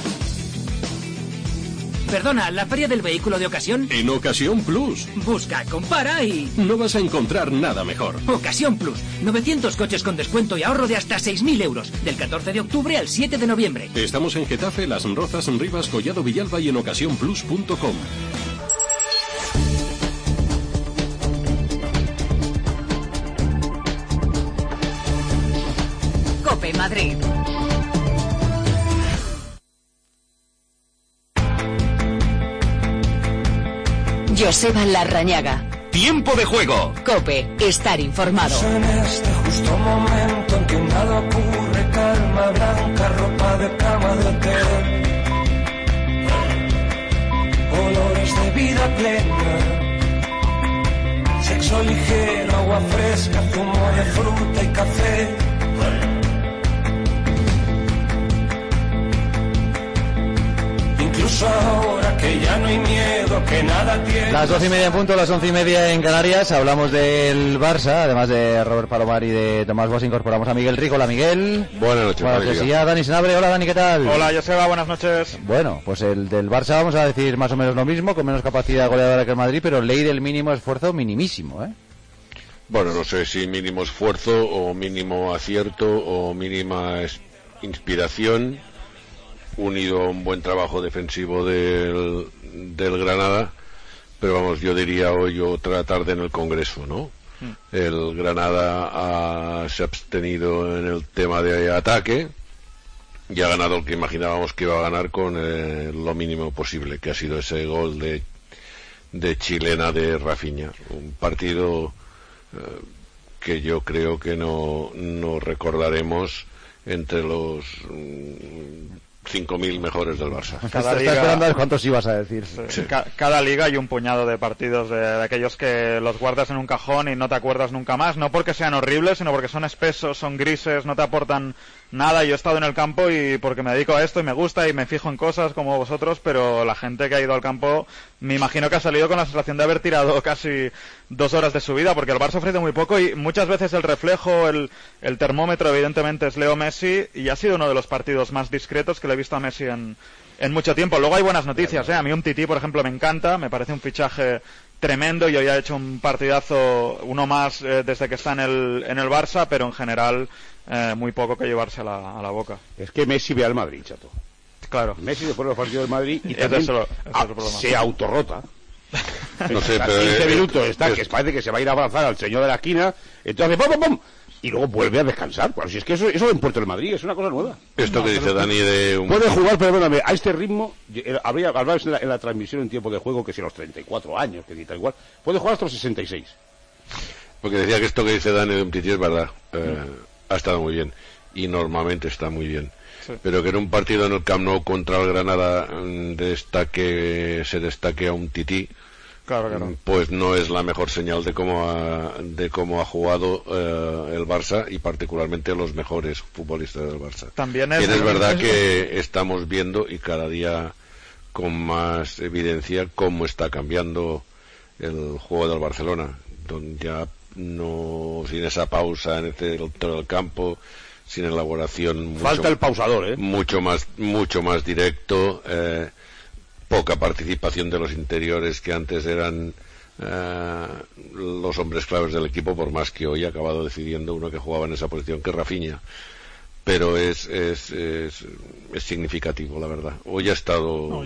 Perdona, ¿la feria del vehículo de ocasión?
En Ocasión Plus.
Busca, compara y...
No vas a encontrar nada mejor.
Ocasión Plus. 900 coches con descuento y ahorro de hasta 6.000 euros. Del 14 de octubre al 7 de noviembre.
Estamos en Getafe, Las Rozas, Rivas, Collado Villalba y en ocasiónplus.com.
COPE Madrid. Joseba Larrañaga.
Tiempo de juego.
COPE. Estar informado.
En este justo momento en que nada ocurre, calma blanca, ropa de cama de hotel, olores de vida plena, sexo ligero, agua fresca, zumo de fruta y café. Incluso ahora que ya no hay miedo, que nada tiene.
Las 12:30 en punto, las 11:30 en Canarias. Hablamos del Barça, además de Robert Palomar y de Tomás Bosch, incorporamos a Miguel Rico. Hola, Miguel.
Buenas noches,
Buenas noches. Y a Dani Senabre. Hola, Dani, ¿qué tal?
Hola, Joseba, buenas noches.
Bueno, pues el del Barça vamos a decir más o menos lo mismo, con menos capacidad goleadora que el Madrid, pero ley del mínimo esfuerzo minimísimo, ¿eh?
Bueno, no sé si mínimo esfuerzo o mínimo acierto o mínima inspiración, unido a un buen trabajo defensivo del Granada, pero vamos, yo diría hoy otra tarde en el Congreso, ¿no? El Granada se ha abstenido en el tema de ataque y ha ganado el que imaginábamos que iba a ganar con lo mínimo posible, que ha sido ese gol de chilena de Rafinha. Un partido que yo creo que no recordaremos entre los 5.000 mejores del Barça.
Cada liga... esperando a ver cuántos ibas a decir.
Sí. Cada liga hay un puñado de partidos de aquellos que los guardas en un cajón y no te acuerdas nunca más, no porque sean horribles, sino porque son espesos, son grises, no te aportan nada. Yo he estado en el campo y porque me dedico a esto y me gusta y me fijo en cosas como vosotros, pero la gente que ha ido al campo me imagino que ha salido con la sensación de haber tirado casi 2 horas de su vida, porque el Barça ofrece muy poco y muchas veces el reflejo, el termómetro evidentemente es Leo Messi, y ha sido uno de los partidos más discretos que le he visto a Messi en mucho tiempo. Luego hay buenas noticias, ¿eh? A mí Umtiti, por ejemplo, me encanta, me parece un fichaje tremendo y hoy ha hecho un partidazo, uno más desde que está en el Barça, pero en general muy poco que llevarse a la boca.
Es que Messi ve al Madrid, chato.
Claro.
Messi después de los partidos del Madrid y
también
se autorrota.
No sé, pero
15 minutos está, que parece que se va a ir a abrazar al señor de la esquina, entonces ¡pum, pum, pum! Y luego vuelve a descansar. Bueno, si es que eso en Puerto del Madrid es una cosa nueva.
Esto que dice Dani de un...
Puede jugar, perdóname, a este ritmo, hablaba en la transmisión en tiempo de juego, que si a los 34 años, que ni tal igual, puede jugar hasta los 66.
Porque decía que esto que dice Dani de Umtiti es verdad. Ha estado muy bien. Y normalmente está muy bien. Sí. Pero que en un partido en el Camp Nou contra el Granada se destaque a Umtiti, claro. Pues no es la mejor señal de cómo ha jugado el Barça, y particularmente los mejores futbolistas del Barça.
También
es verdad que estamos viendo, y cada día con más evidencia, cómo está cambiando el juego del Barcelona, donde ya no, sin esa pausa en el centro del campo, sin elaboración,
falta el pausador,
mucho más directo, poca participación de los interiores, que antes eran los hombres claves del equipo, por más que hoy ha acabado decidiendo uno que jugaba en esa posición, que es Rafinha. pero es significativo, la verdad. Hoy ha estado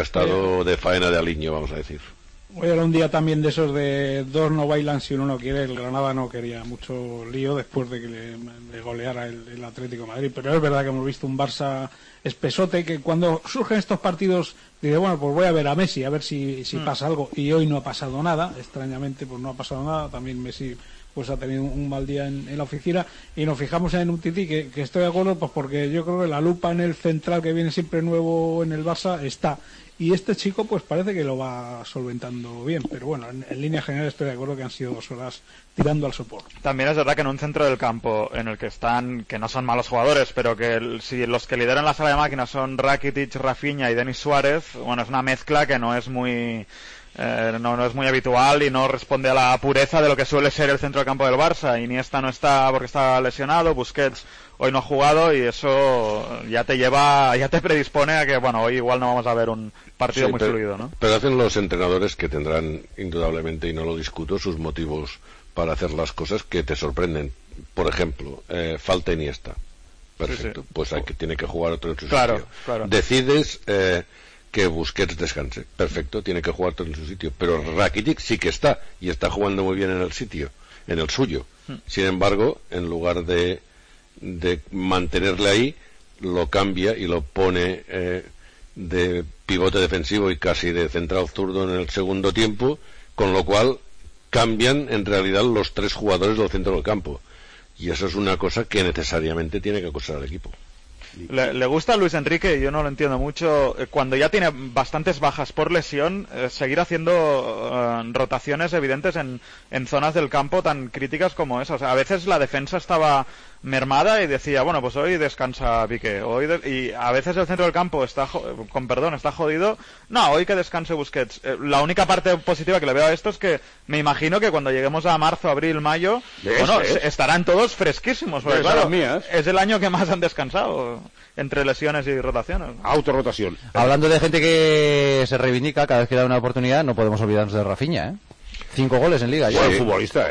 de faena de aliño, vamos a decir.
Hoy era un día también de esos de dos no bailan si uno no quiere. El Granada no quería mucho lío después de que le goleara el Atlético de Madrid, pero es verdad que hemos visto un Barça espesote que cuando surgen estos partidos dice, bueno, pues voy a ver a Messi a ver si pasa algo, y hoy no ha pasado nada, extrañamente pues no ha pasado nada. También Messi pues ha tenido un mal día en la oficina, y nos fijamos en un Tití que estoy de acuerdo, pues porque yo creo que la lupa en el central que viene siempre nuevo en el Barça está, y este chico pues parece que lo va solventando bien, pero bueno, en línea general estoy de acuerdo que han sido 2 horas tirando al sopor.
También es verdad que en un centro del campo en el que están, que no son malos jugadores, pero que si los que lideran la sala de máquinas son Rakitic, Rafinha y Denis Suárez, bueno, es una mezcla que no es muy no es muy habitual y no responde a la pureza de lo que suele ser el centro del campo del Barça. Iniesta no está porque está lesionado, Busquets hoy no ha jugado, y eso ya te predispone a que, bueno, hoy igual no vamos a ver un partido muy fluido, ¿no?
Pero hacen los entrenadores, que tendrán indudablemente, y no lo discuto, sus motivos para hacer las cosas que te sorprenden. Por ejemplo, falta Iniesta. Perfecto, sí. Pues tiene que jugar otro en su sitio. Claro. Decides que Busquets descanse. Perfecto, tiene que jugar otro en su sitio. Pero Rakitic sí que está, y está jugando muy bien en el sitio, en el suyo. Sin embargo, en lugar de mantenerle ahí, lo cambia y lo pone de pivote defensivo y casi de central zurdo en el segundo tiempo, con lo cual cambian en realidad los 3 jugadores del centro del campo, y eso es una cosa que necesariamente tiene que acosar al equipo.
Le gusta a Luis Enrique, yo no lo entiendo mucho, cuando ya tiene bastantes bajas por lesión, seguir haciendo rotaciones evidentes en zonas del campo tan críticas como esa. O sea, a veces la defensa estaba mermada y decía, bueno, pues hoy descansa Piqué, y a veces el centro del campo está jodido, no, hoy que descanse Busquets. La única parte positiva que le veo a esto es que me imagino que cuando lleguemos a marzo, abril, mayo, estarán todos fresquísimos, porque claro, es el año que más han descansado entre lesiones y rotaciones.
Autorrotación.
Hablando de gente que se reivindica cada vez que da una oportunidad, no podemos olvidarnos de Rafinha, ¿eh? 5 goles en Liga.
Buen futbolista,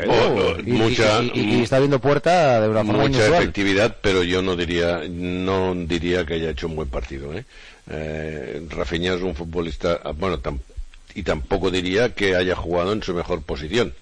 y está viendo puerta de una forma
mucha
inusual.
Efectividad, pero yo no diría que haya hecho un buen partido. Rafinha es un futbolista, y tampoco diría que haya jugado en su mejor posición.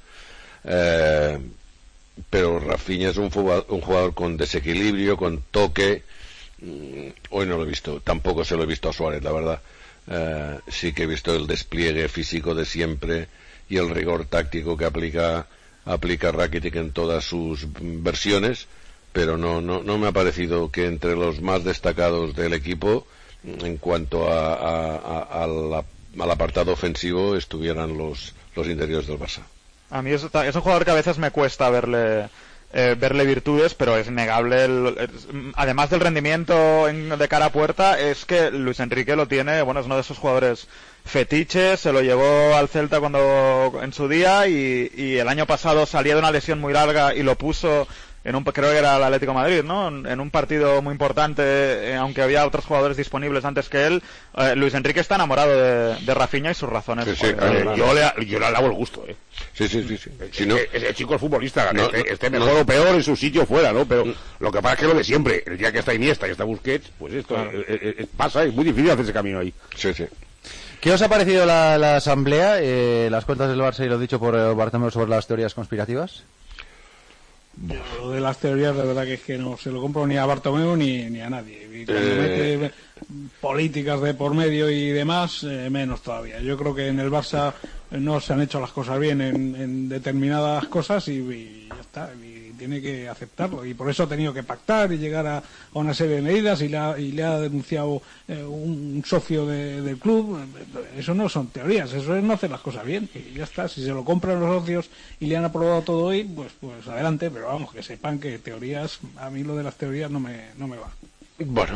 Pero Rafinha es un jugador con desequilibrio, con toque. Hoy no lo he visto, tampoco se lo he visto a Suárez, la verdad. Sí que he visto el despliegue físico de siempre y el rigor táctico que aplica Rakitic en todas sus versiones, pero no me ha parecido que entre los más destacados del equipo en cuanto al apartado ofensivo estuvieran los interiores del Barça.
A mí es un jugador que a veces me cuesta verle virtudes, pero es innegable además del rendimiento de cara a puerta, es que Luis Enrique lo tiene, bueno, es uno de esos jugadores fetiches, se lo llevó al Celta en su día, y el año pasado salía de una lesión muy larga y lo puso creo que era el Atlético de Madrid, ¿no? En un partido muy importante, aunque había otros jugadores disponibles antes que él. Luis Enrique está enamorado de Rafinha y sus razones.
Claro. Yo le alabo el gusto,
Sí.
Si no, ese chico es futbolista, esté mejor o peor en su sitio fuera, ¿no? Pero lo que pasa es que lo de siempre, el día que está Iniesta y está Busquets, pues esto pasa, es muy difícil hacer ese camino ahí.
Sí.
¿Qué os ha parecido la asamblea, las cuentas del Barça y lo dicho por Bartomeu sobre las teorías conspirativas?
Lo de las teorías, de verdad que es que no se lo compro ni a Bartomeu ni a nadie. Y cuando mete políticas de por medio y demás, menos todavía. Yo creo que en el Barça no se han hecho las cosas bien en determinadas cosas y ya está. Y tiene que aceptarlo. Y por eso ha tenido que pactar y llegar a una serie de medidas y le ha denunciado un socio del club. Eso no son teorías, eso es no hacer las cosas bien. Y ya está. Si se lo compran los socios y le han aprobado todo hoy, pues adelante. Pero vamos, que sepan que teorías, a mí lo de las teorías no me va.
Bueno,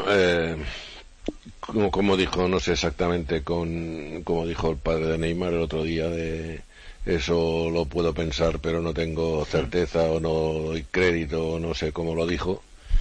como dijo, no sé exactamente como dijo el padre de Neymar el otro día, de eso lo puedo pensar pero no tengo certeza o no doy crédito o no sé cómo lo dijo.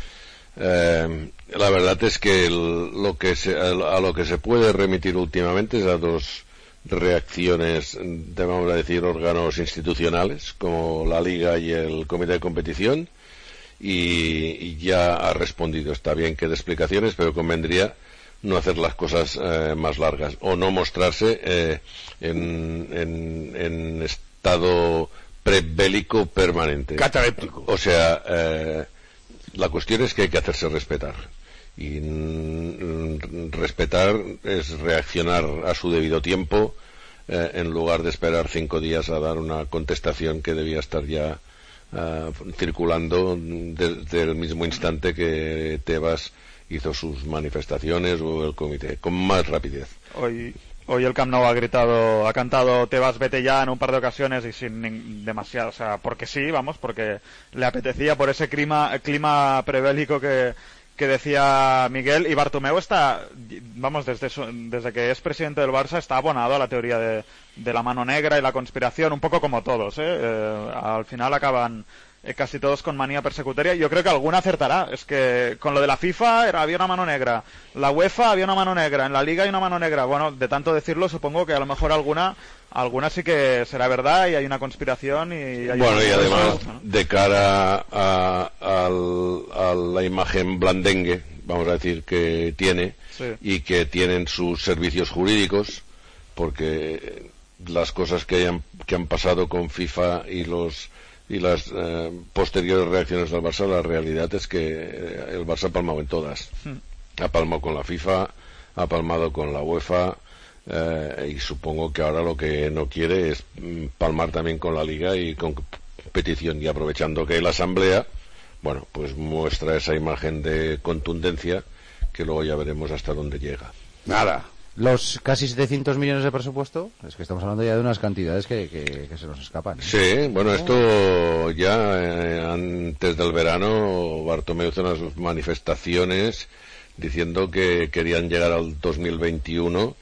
La verdad es que a lo que se puede remitir últimamente es a dos reacciones, vamos a decir, órganos institucionales como la Liga y el Comité de Competición, y ya ha respondido. Está bien que dé explicaciones, pero convendría no hacer las cosas más largas o no mostrarse en estado prebélico permanente.
Cataléptico.
O sea, la cuestión es que hay que hacerse respetar. Y respetar es reaccionar a su debido tiempo, en lugar de esperar 5 días a dar una contestación que debía estar ya circulando desde el mismo instante que Tebas hizo sus manifestaciones o el comité, con más rapidez.
Hoy el Camp Nou ha cantado Tebas vete ya en un par de ocasiones y sin demasiado, o sea, porque sí, vamos, porque le apetecía por ese clima prebélico que decía Miguel, y Bartomeu está, vamos, desde que es presidente del Barça está abonado a la teoría de la mano negra y la conspiración, un poco como todos, al final acaban casi todos con manía persecutoria. Yo creo que alguna acertará. Es que con lo de la FIFA había una mano negra, la UEFA había una mano negra, en la Liga hay una mano negra. Bueno, de tanto decirlo, supongo que a lo mejor alguna sí que será verdad y hay una conspiración y
además, de cara a la imagen blandengue, vamos a decir, que tiene, sí, y que tienen sus servicios jurídicos, porque las cosas que han pasado con FIFA y las posteriores reacciones del Barça, la realidad es que el Barça ha palmado en todas. Ha palmado con la FIFA, ha palmado con la UEFA, y supongo que ahora lo que no quiere es palmar también con la Liga y con competición, y aprovechando que la Asamblea, bueno, pues muestra esa imagen de contundencia que luego ya veremos hasta dónde llega.
Nada.
Los casi 700 millones de presupuesto, es que estamos hablando ya de unas cantidades que se nos escapan.
Sí, bueno, esto ya antes del verano Bartomeu hizo unas manifestaciones diciendo que querían llegar al 2021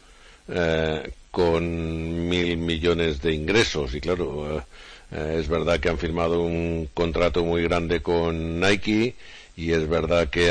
con 1.000 millones de ingresos, y claro, es verdad que han firmado un contrato muy grande con Nike, y es verdad que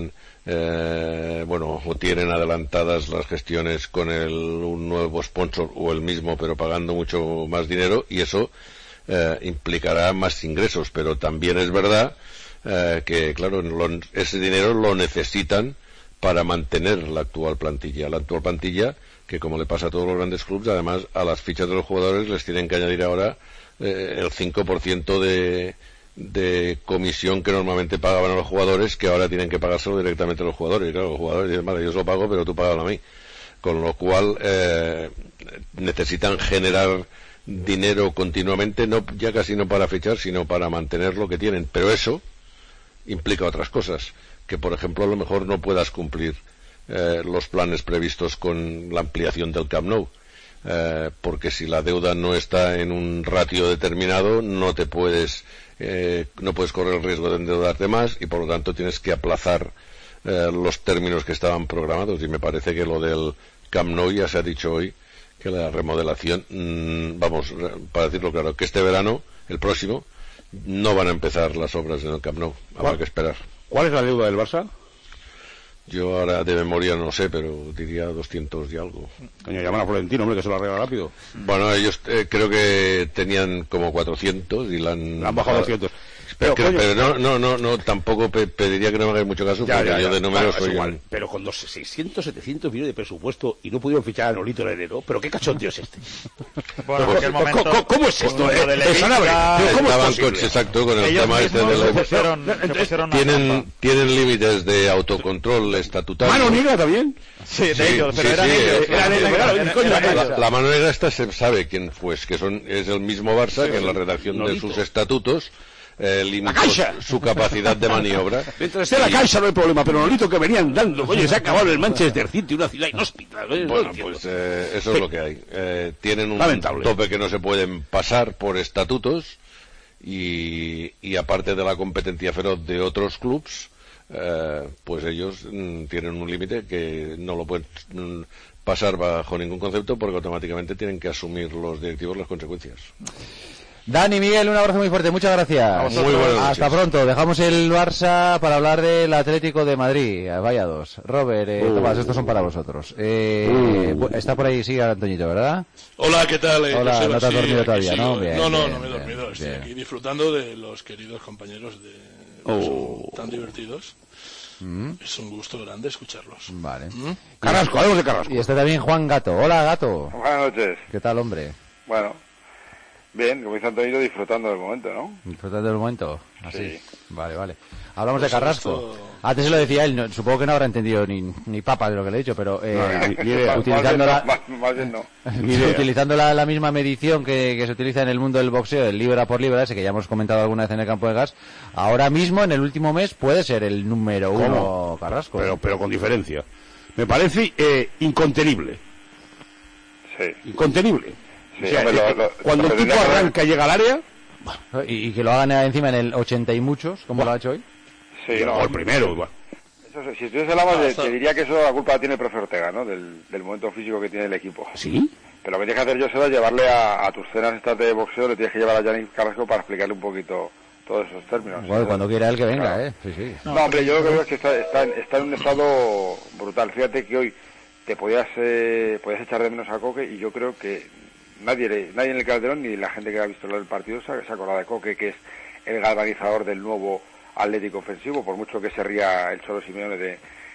o tienen adelantadas las gestiones con un nuevo sponsor o el mismo, pero pagando mucho más dinero, y eso implicará más ingresos. Pero también es verdad que, claro, ese dinero lo necesitan para mantener la actual plantilla, que, como le pasa a todos los grandes clubes, además a las fichas de los jugadores les tienen que añadir ahora el 5% de comisión que normalmente pagaban a los jugadores, que ahora tienen que pagárselo directamente a los jugadores. Y claro, los jugadores dicen, vale, yo os lo pago, pero tú págalo a mí. Con lo cual necesitan generar dinero continuamente, ya casi no para fichar, sino para mantener lo que tienen. Pero eso implica otras cosas, que por ejemplo a lo mejor no puedas cumplir los planes previstos con la ampliación del Camp Nou. Porque si la deuda no está en un ratio determinado, no puedes correr el riesgo de endeudarte más, y por lo tanto tienes que aplazar los términos que estaban programados. Y me parece que lo del Camp Nou ya se ha dicho hoy, que la remodelación, para decirlo claro, que este verano, el próximo, no van a empezar las obras en el Camp Nou. Habrá que esperar.
¿Cuál es la deuda del Barça?
Yo ahora de memoria no sé, pero diría 200 y algo.
Coño, llaman a Florentino, hombre, que se lo arregla rápido.
Bueno, ellos creo que tenían como 400 y la han
bajado a 200.
Pero no, tampoco pediría que no me hagáis mucho caso, porque yo de números soy igual.
Pero con 600, 700 millones de presupuesto y no pudieron fichar a Nolito en enero, ¿pero qué cachondeo es este?
Bueno,
¿Cómo es esto?
Exacto, con el tema este de la... Tienen límites de autocontrol estatutario.
¿Mano negra también?
Sí, de ellos, pero eran ellos.
La mano negra esta se sabe quién fue, es el mismo Barça que en la redacción de sus estatutos limitó su capacidad de maniobra.
Mientras esté la Caixa no hay problema, pero Nolito que venían dando, oye, se ha acabado el Manchester City, una ciudad inhóspita.
Bueno, pues eso es lo que hay. Tienen un tope que no se pueden pasar por estatutos, y aparte de la competencia feroz de otros clubs, pues ellos tienen un límite que no lo pueden pasar bajo ningún concepto, porque automáticamente tienen que asumir los directivos las consecuencias.
Dani, Miguel, un abrazo muy fuerte, muchas gracias.
Muy buenas noches.
Hasta pronto. Dejamos el Barça para hablar del Atlético de Madrid. Vaya dos. Robert, Tomás, estos son para vosotros. Está por ahí, sí, Antoñito, ¿verdad?
Hola, ¿qué tal?
Hola, no te has dormido todavía, ¿no?
Bien, no me he dormido. Estoy aquí disfrutando de los queridos compañeros de son tan divertidos. Es un gusto grande escucharlos.
Vale.
Carrasco, hablemos de Carrasco.
Y está también Juan Gato. Hola, Gato.
Buenas noches.
¿Qué tal, hombre?
Bueno, bien, como dice Antonio, disfrutando del momento, ¿no?
Disfrutando del momento. Así.
Sí.
Vale. Hablamos de
Pues
Carrasco. Antes se lo decía él, supongo que no habrá entendido ni papa de lo que le he dicho, pero utilizando utilizando la misma medición que se utiliza en el mundo del boxeo, el libra por libra, ese que ya hemos comentado alguna vez en el campo de gas, ahora mismo, en el último mes, puede ser el número uno Carrasco.
Pero con diferencia. Me parece incontenible.
Sí.
Incontenible.
Sí,
o sea,
hombre,
cuando el tipo arranca y llega al área...
Y que lo hagan encima en el 80 y muchos, como lo ha hecho hoy.
Sí,
o el primero, igual.
Eso, si estuviese hablando, te diría que eso la culpa la tiene el profe Ortega, ¿no? Del momento físico que tiene el equipo.
¿Sí?
Pero lo que tienes que hacer, Joseba, es llevarle a tus cenas estas de boxeo, le tienes que llevar a Gianni Carrasco para explicarle un poquito todos esos términos.
Bueno, cuando quiera él que venga,
claro.
Sí.
No, hombre, yo lo que veo es que está en un estado brutal. Fíjate que hoy te podías echar de menos a Coque, y yo creo que nadie en el Calderón, ni la gente que ha visto el partido, se acordaba de Coque, que es el galvanizador del nuevo Atlético ofensivo, por mucho que se ría el Cholo Simeone de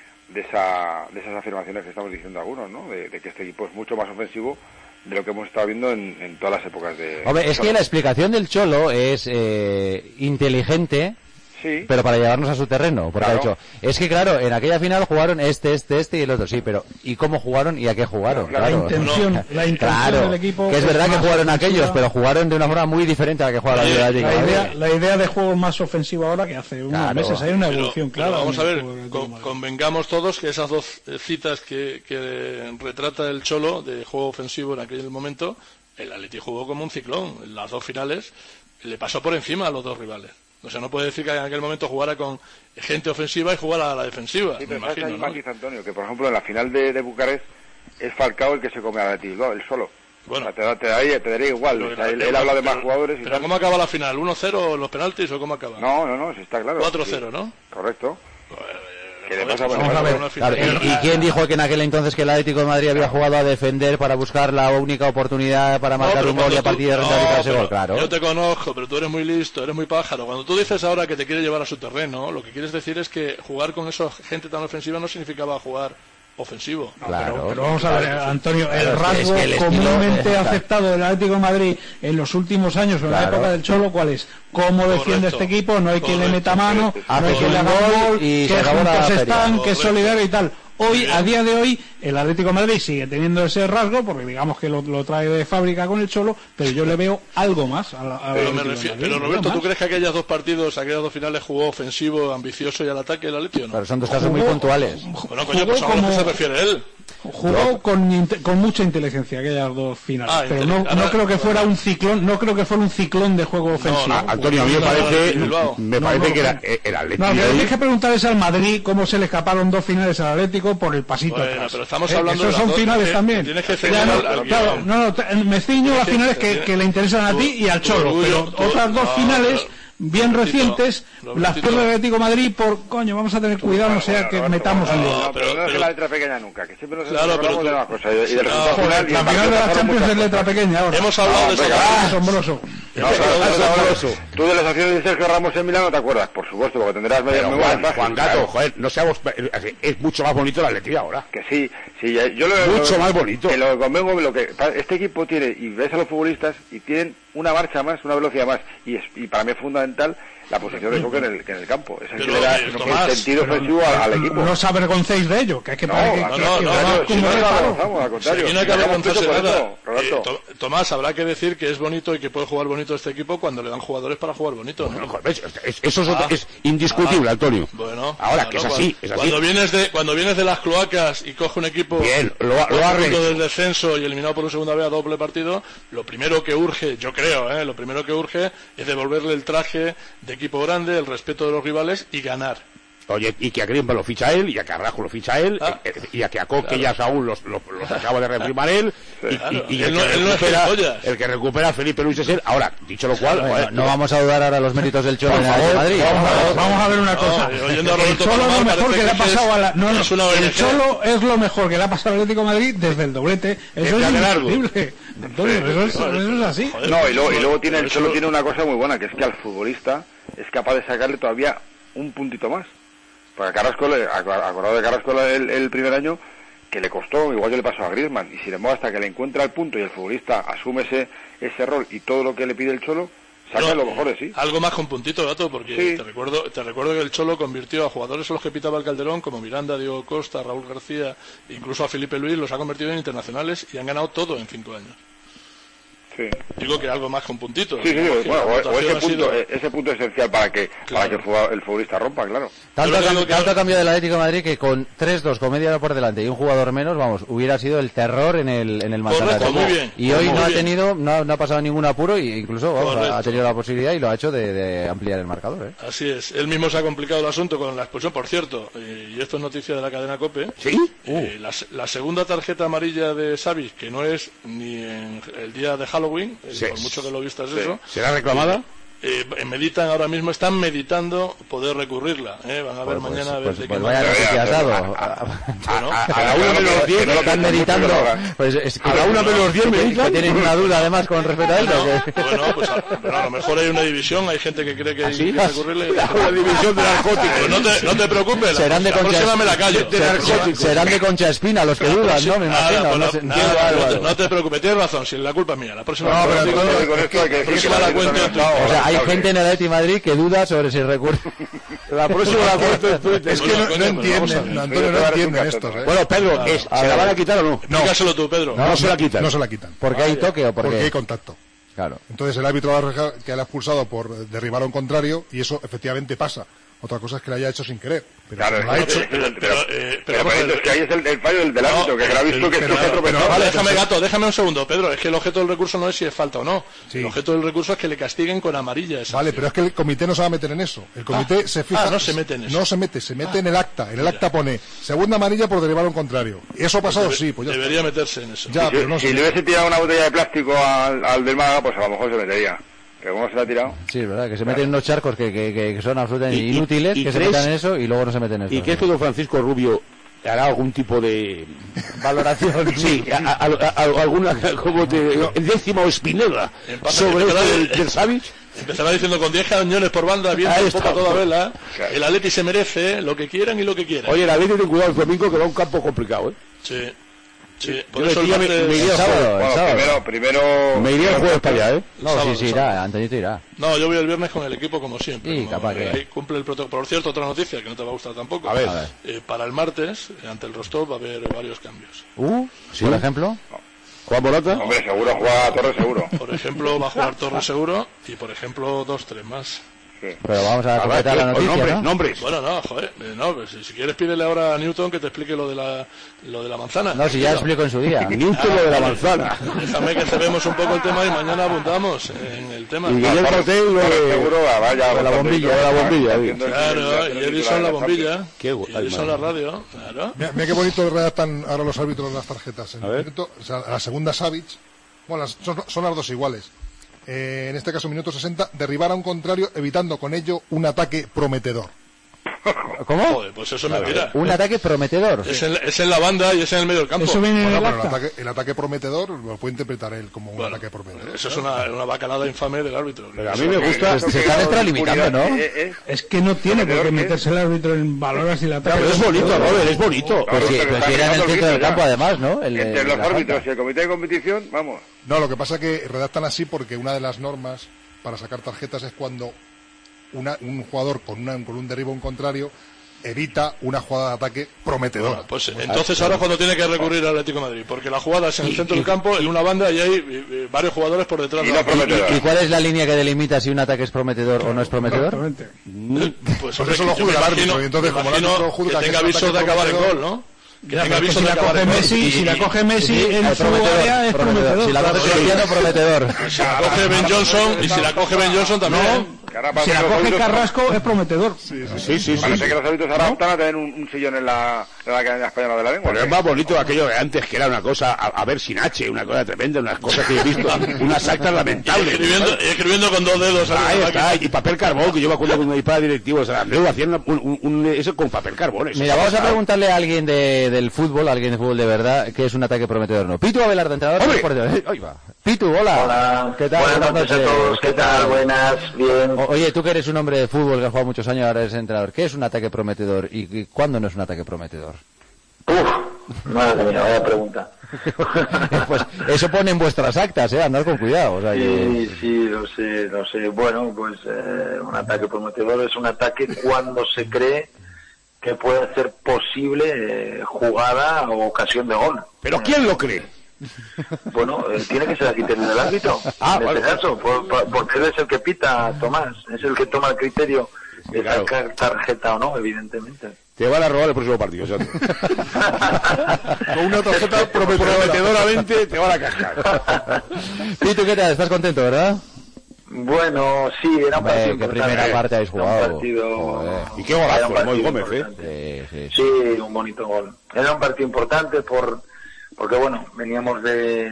esas afirmaciones que estamos diciendo algunos, ¿no? De que este equipo es mucho más ofensivo de lo que hemos estado viendo en todas las épocas de...
Hombre, es que la explicación del Cholo es inteligente,
sí,
pero para llevarnos a su terreno, porque
claro.
ha dicho, es que claro, en aquella final jugaron este y el otro, sí, pero ¿y cómo jugaron y a qué jugaron?
La intención del equipo,
que es verdad que jugaron
ofensiva.
aquellos, pero jugaron de una forma muy diferente a la que jugaron
la idea de juego más ofensivo ahora que hace unos meses. Hay una evolución clara.
Vamos a ver, convengamos todos que esas dos citas que retrata el Cholo de juego ofensivo en aquel momento, el Atleti jugó como un ciclón. En las dos finales le pasó por encima a los dos rivales. O sea, no puede decir que en aquel momento jugara con gente ofensiva y jugara a la defensiva.
Sí, pero
me imagino,
hay
¿no?
matiz, Antonio, que por ejemplo en la final de Bucarest es Falcao el que se come a Atleti, ¿no? Él solo.
Bueno,
o sea, te daría igual. O sea, él habla de más jugadores y
pero
tal.
¿cómo acaba la final? ¿1-0 los penaltis o cómo acaba?
No, sí, está claro.
4-0,
sí.
¿no?
Correcto. ¿Qué le pasa?
Vamos a ver. Claro, ¿y quién dijo que en aquel entonces que el Atlético de Madrid había jugado a defender para buscar la única oportunidad para marcar un gol y a partir de rentabilizar ese gol? Claro.
Yo te conozco, pero tú eres muy listo, eres muy pájaro. Cuando tú dices ahora que te quiere llevar a su terreno, lo que quieres decir es que jugar con esa gente tan ofensiva no significaba jugar ofensivo.
Claro, pero vamos a ver, Antonio, el rasgo comúnmente aceptado del Atlético de Madrid en los últimos años, en la época del Cholo, ¿cuál es? ¿Cómo defiende este equipo? No hay quien le meta mano, no hay quien le haga gol, que juntos están, que es solidario y tal. Hoy, a día de hoy, el Atlético de Madrid sigue teniendo ese rasgo, porque digamos que lo trae de fábrica con el Cholo, pero yo le veo algo más
pero Roberto, ¿tú crees que aquellos dos partidos, aquellas dos finales jugó ofensivo, ambicioso y al ataque el Atlético, no?
Pero son dos casos muy puntuales.
Bueno, coño, pues a lo que se refiere él.
Jugó con mucha inteligencia aquellas dos finales, pero no creo que fuera un ciclón de juego ofensivo.
Antonio, a mí me parece que era el Atlético.
No, lo que tienes que preguntar es al Madrid cómo se le escaparon dos finales al Atlético por el pasito atrás.
Pero estamos hablando
esos son finales también.
Tienes que ceñir
me ciño a las finales que le interesan a ti y al Cholo, pero otras dos finales bien recientes las pierde el Atlético de Madrid por vamos a tener cuidado, no sea que metamos un gol.
Pero no es la letra pequeña nunca, que siempre nos
acordamos
de una cosa y del resultado final.
La final de la Champions es letra pequeña ahora.
Hemos hablado de eso.
Asombroso.
Tú de las acciones de Sergio Ramos en Milán no te acuerdas, por supuesto, porque tendrás medias muy buenas.
Juan Gato, joder, no seamos... Es mucho más bonito la Atlético ahora.
Que sí, yo lo
mucho más bonito.
Que lo convengo este equipo tiene, y ves a los futbolistas, y tienen una marcha más, una velocidad más, y para mí es fundamental la posición de Coque en el campo. Es el que le da el sentido ofensivo al equipo.
No os avergoncéis de ello, que es que parece
al contrario.
No hay que avergonzarse de nada. Tomás, habrá que decir que es bonito y que puede jugar bonito este equipo cuando le dan jugadores para jugar bonito, ¿no?
Eso es indiscutible, Antonio.
Bueno,
ahora que es así,
Cuando vienes de las cloacas y coge un equipo del descenso y eliminado por un segunda vez a doble partido, lo primero que urge, yo creo, es devolverle el traje de equipo grande, el respeto de los rivales y ganar.
Oye, y que a Grimba lo ficha él, y a Carrasco lo ficha él, y a que a Coque y a Saúl los acaba de refirmar él, y el que recupera a Felipe Luis es él. Ahora, dicho lo cual...
no vamos a dudar ahora los méritos del Cholo en el Madrid.
Vamos a ver una cosa. El Cholo es lo mejor que le ha pasado a la... el Cholo es lo mejor que le ha pasado al Atlético de Madrid desde el doblete. Eso es indiscutible. Eso es así.
No, y luego el Cholo tiene una cosa muy buena, que es que al futbolista es capaz de sacarle todavía un puntito más. Porque Carrasco, acordado de Carrasco el primer año, que le costó, igual que le pasó a Griezmann, y sin embargo hasta que le encuentra el punto y el futbolista asume ese rol y todo lo que le pide el Cholo, saca lo mejor de sí.
Algo más con puntito, Gato, porque sí. te recuerdo que el Cholo convirtió a jugadores a los que pitaba el Calderón, como Miranda, Diego Costa, Raúl García, incluso a Felipe Luis, los ha convertido en internacionales y han ganado todo en 5 años.
Sí.
Digo que algo más con puntito.
Sí, bueno, ese punto esencial para que el futbolista rompa, claro.
Tanto ha cambiado el Atlético de Madrid que con 3-2, con media hora por delante y un jugador menos, hubiera sido el terror en el Manzanares.
Muy bien.
Y hoy no ha pasado ningún apuro y incluso ha tenido la posibilidad y lo ha hecho de ampliar el marcador.
Así es. Él mismo se ha complicado el asunto con la expulsión, por cierto, y esto es noticia de la cadena COPE.
¿Sí?
La segunda tarjeta amarilla de Savic, que no es ni en el día de Halloween, por mucho que lo vistas eso.
¿Será reclamada?
Están meditando poder recurrirla. Van a ver mañana a ver de qué
manera. A la 1 menos 10 están meditando. A la 1 menos 10 meditan. ¿Tienen una duda además con respecto a eso?
Bueno, pues a lo mejor hay una división, hay gente que cree que hay que recurrirle.
La división de narcóticos.
No te preocupes,
serán de
próxima me la callo.
Serán de Concha Espina los que dudan, ¿no? Me imagino.
No te preocupes, tienes razón, si la culpa es mía. La próxima
la
cuento.
O sea, hay gente en el Atlético de Madrid que duda sobre si recurre.
La próxima la cuento en Twitter.
Es que no entienden, Antonio, no entienden estos.
Bueno, Pedro, ¿se la van a quitar o no?
No.
Dígaselo tú, Pedro.
No se la quitan. No se la quitan.
¿Por qué hay toque o
porque hay contacto?
Claro.
Entonces el árbitro va a dejar que le ha expulsado por derribar a un contrario y eso efectivamente pasa. Otra cosa es que lo haya hecho sin querer. Pero
claro,
lo ha hecho.
Pero es que ahí es el fallo del árbitro, que ha visto que esto se ha tropezado.
Vale, déjame un segundo, Pedro. Es que el objeto del recurso no es si es falta o no. Sí. El objeto del recurso es que le castiguen con amarilla.
Vale, pero es que el comité no se va a meter en eso. El comité se fija.
No se mete en eso.
No se mete en el acta. En el acta pone segunda amarilla por derribar a un contrario. ¿Eso ha pasado? Sí, pues ya
debería meterse en eso.
Ya, pero si le hubiese tirado una botella de plástico al del Málaga, pues a lo mejor se metería. ¿Pero cómo se la ha tirado?
Sí, es verdad, que se meten en unos charcos que son absolutamente inútiles, que se metan en eso y luego no se meten en eso.
¿Y crees que don Francisco Rubio hará algún tipo de
valoración?
Sí, alguna, el décimo Espineda sobre del Savic.
Empezará diciendo con 10 cañones por banda, viendo un poco a toda vela. El Atleti se merece lo que quieran y lo que quieran.
Oye, el Atleti ten cuidado el domingo, que va a un campo complicado,
Sí. Sí,
por eso me iría el sábado.
Primero
me iría el jueves para allá,
No, sí irá, Antonito irá.
No, yo voy el viernes con el equipo como siempre.
Sí, capaz que
ahí cumple el protocolo. Por cierto, otra noticia que no te va a gustar tampoco.
A ver.
Para el martes, ante el Rostov, va a haber varios cambios.
¿Sí? ¿Por ejemplo?
¿Juan Morata?
Hombre, seguro juega Torres seguro.
Por ejemplo, va a jugar Torres seguro y, por ejemplo, 2-3 más.
Pero vamos a completar la noticia,
nombres.
Bueno, pues si quieres pídele ahora a Newton que te explique lo de la manzana.
No, si ya explico en su día.
Newton lo de la manzana.
Déjame que cerremos un poco el tema y mañana apuntamos en el tema.
Y Guillermo Hotel
seguro vaya
la bombilla.
Claro, y Edison la bombilla. Y Edison la radio, claro.
Mira qué bonito redactan ahora los árbitros las tarjetas. La segunda Savic, bueno, son las dos iguales. En este caso, minuto 60, derribar a un contrario, evitando con ello un ataque prometedor.
¿Cómo?
Joder, pues eso es mentira.
Un ataque prometedor.
Es en la banda y es en el medio del campo.
Eso viene en el acta.
El ataque prometedor lo puede interpretar él como un ataque prometedor.
Eso es una bacanada infame del árbitro.
Pero a mí me gusta.
Se está extralimitando, ¿no?
Es que no tiene por qué meterse el árbitro en valorar si la ataque.
Pero es bonito, Robert, es bonito.
Pues si era en el centro del campo, además, ¿no?
Entre los árbitros y el comité de competición, vamos.
No, lo que pasa es que redactan así porque una de las normas para sacar tarjetas es cuando un jugador con un derribo a un contrario evita una jugada de ataque prometedora.
Bueno, pues entonces ahora cuando tiene que recurrir al Atlético de Madrid, porque la jugada es en el centro del campo, en una banda y hay varios jugadores por detrás.
¿Y cuál es la línea que delimita si un ataque es prometedor o no es prometedor?
Pues
eso lo juzga el árbitro, y entonces como el árbitro juzga
que tenga avisos de acabar el gol, ¿no?
Que tenga aviso de acabar el gol. Si la coge Messi en su área es prometedor.
Si la coge Cristiano, prometedor.
Si la coge Ben Johnson y si la coge Ben Johnson también.
Si la coge Carrasco es prometedor.
Sí. Parece que los árbitros ahora optan a tener un sillón en la la Academia Española de la Lengua.
Pero es más bonito aquello de antes, que era una cosa, a ver sin H, una cosa tremenda, unas cosas que he visto, unas actas lamentables.
Escribiendo con 2 dedos.
Ahí está, y papel carbón, que yo me acuerdo cuando mi padre directivo, o sea, luego hacían eso con papel carbón.
Mira, vamos a preguntarle a alguien del fútbol, a alguien de fútbol de verdad, qué es un ataque prometedor o no. Pitu Abelardo, entrenador. Ahí va. Pitu, hola.
Hola.
¿Qué tal?
Buenas noches a todos. ¿Qué tal? Buenas, bien.
Oye, tú que eres un hombre de fútbol que has jugado muchos años, ahora eres entrenador. ¿Qué es un ataque prometedor y cuándo no es un ataque prometedor?
Madre mía, vaya pregunta.
Pues eso pone en vuestras actas, andad con cuidado. O sea,
sí, lo sé. Bueno, pues un ataque prometedor es un ataque cuando se cree que puede ser posible jugada o ocasión de gol.
¿Pero quién lo cree?
Bueno, tiene que ser el criterio del árbitro. En este caso, porque él es el que pita, Tomás, es el que toma el criterio de sacar tarjeta o no, evidentemente.
Te van a robar el próximo partido, ¿sí?
Con una tarjeta
prometedoramente te van a cascar.
¿Y tú qué tal? ¿Estás contento, verdad?
Bueno, sí, era un partido.
¿Qué primera parte habéis jugado?
Y qué golazo, Moy Gómez,
Sí, un bonito gol. Era un partido importante porque bueno, veníamos de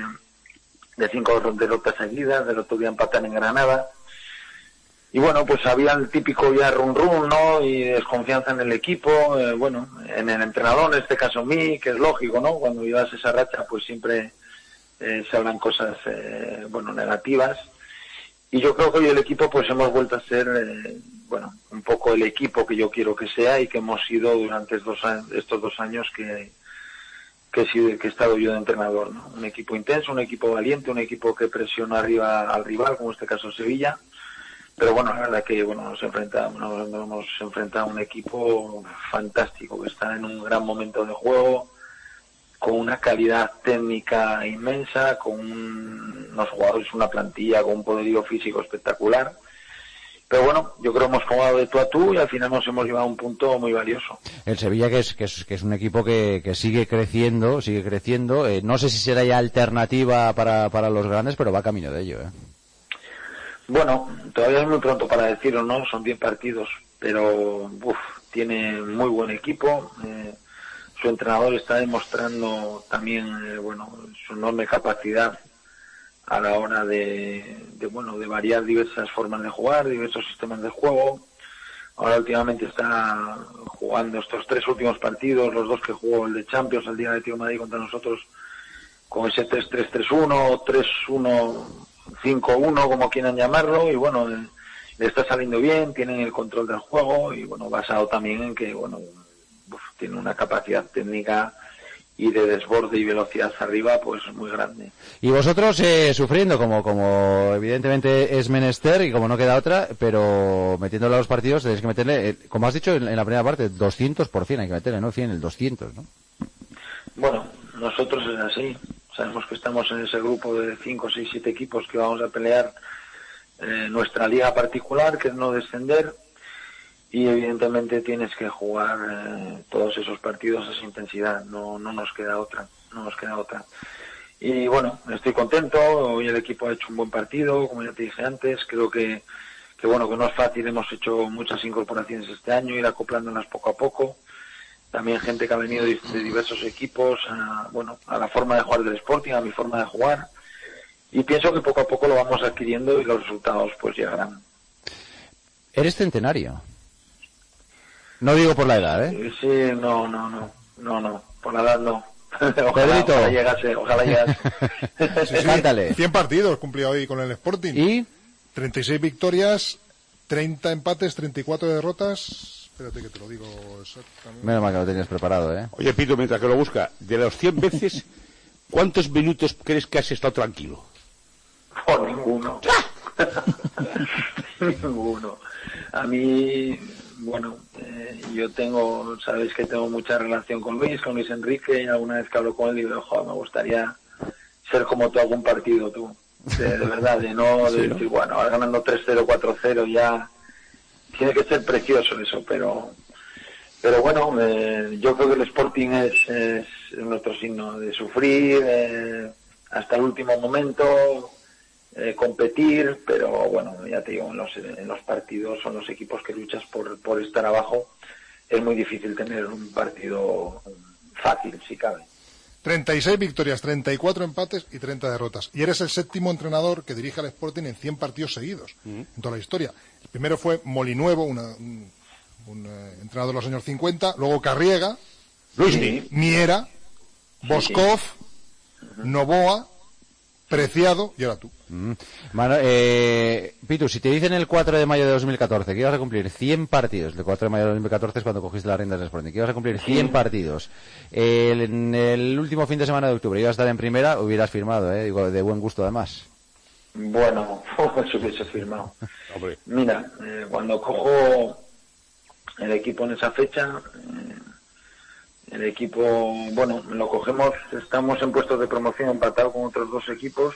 5 derrotas seguidas, del otro día empatan en Granada. Y bueno, pues había el típico ya run, ¿no? Y desconfianza en el equipo, bueno, en el entrenador, en este caso mí, que es lógico, ¿no? Cuando llevas esa racha, pues siempre se hablan cosas, negativas. Y yo creo que hoy el equipo, pues hemos vuelto a ser, un poco el equipo que yo quiero que sea y que hemos sido durante estos 2 años que he estado yo de entrenador, ¿no? Un equipo intenso, un equipo valiente, un equipo que presiona arriba al rival, como en este caso Sevilla. Pero bueno, la verdad que nos hemos enfrentado a un equipo fantástico que está en un gran momento de juego, con una calidad técnica inmensa, con unos jugadores, una plantilla con un poderío físico espectacular. Pero bueno, yo creo que hemos jugado de tú a tú y al final nos hemos llevado a un punto muy valioso.
El Sevilla que es un equipo que sigue creciendo. No sé si será ya alternativa para los grandes, pero va camino de ello,
Bueno, todavía es muy pronto para decirlo, ¿no? Son 10 partidos, pero tiene muy buen equipo. Su entrenador está demostrando también, su enorme capacidad a la hora de variar diversas formas de jugar, diversos sistemas de juego. Ahora últimamente está jugando estos 3 últimos partidos, los 2 que jugó el de Champions, el día de Atlético de Madrid contra nosotros, con ese 3-3-3-1, 3-1... 5-1, como quieran llamarlo, y bueno, le está saliendo bien, tienen el control del juego y bueno, basado también en que tiene una capacidad técnica y de desborde y velocidad arriba pues muy grande.
Y vosotros sufriendo como evidentemente es menester y como no queda otra, pero metiéndole a los partidos tenéis que meterle, como has dicho en la primera parte, 200% hay que meterle, ¿no? 100, el 200, ¿no?
Bueno, nosotros es así. Sabemos que estamos en ese grupo de 5, 6, 7 equipos que vamos a pelear nuestra liga particular, que es no descender, y evidentemente tienes que jugar todos esos partidos a esa intensidad, no nos queda otra. Y bueno, estoy contento, hoy el equipo ha hecho un buen partido, como ya te dije antes, creo que no es fácil, hemos hecho muchas incorporaciones este año, ir acoplándolas poco a poco. También gente que ha venido de diversos equipos, a la forma de jugar del Sporting, a mi forma de jugar. Y pienso que poco a poco lo vamos adquiriendo y los resultados pues llegarán.
¿Eres centenario? No digo por la edad,
Sí, no. Por la edad no.
Pedrito.
Ojalá llegase.
Cántale.
100 partidos cumplió hoy con el Sporting.
¿Y?
36 victorias, 30 empates, 34 derrotas... Espérate que te lo digo exactamente.
Menos mal que lo tenías preparado,
Oye, Pito, mientras que lo busca, de los 100 veces, ¿cuántos minutos crees que has estado tranquilo?
Ninguno. Ninguno. A mí, yo sabéis que tengo mucha relación con Luis Enrique, y alguna vez que hablo con él digo, me gustaría ser como tú algún partido, tú. De verdad, de decir, ahora ganando 3-0, 4-0 ya... Tiene que ser precioso eso, pero bueno, yo creo que el Sporting es nuestro signo de sufrir hasta el último momento, competir, pero bueno, ya te digo, en los partidos son los equipos que luchas por estar abajo, es muy difícil tener un partido fácil, si cabe.
36 victorias, 34 empates y 30 derrotas. Y eres el séptimo entrenador que dirige al Sporting en 100 partidos seguidos en toda la historia. El primero fue Molinuevo, un entrenador de los años 50, luego Carriega,
Luis
Miera, Boscov, Novoa, Preciado y ahora tú.
Pitu, si te dicen el 4 de mayo de 2014 que ibas a cumplir 100 partidos, el 4 de mayo de 2014 es cuando cogiste las riendas del Sporting, que ibas a cumplir 100 partidos, en el último fin de semana de octubre ibas a estar en primera, hubieras firmado, digo, de buen gusto además.
Bueno, eso hubiese firmado. Mira, cuando cojo el equipo en esa fecha, el equipo, bueno, lo cogemos, estamos en puestos de promoción empatado con otros 2 equipos,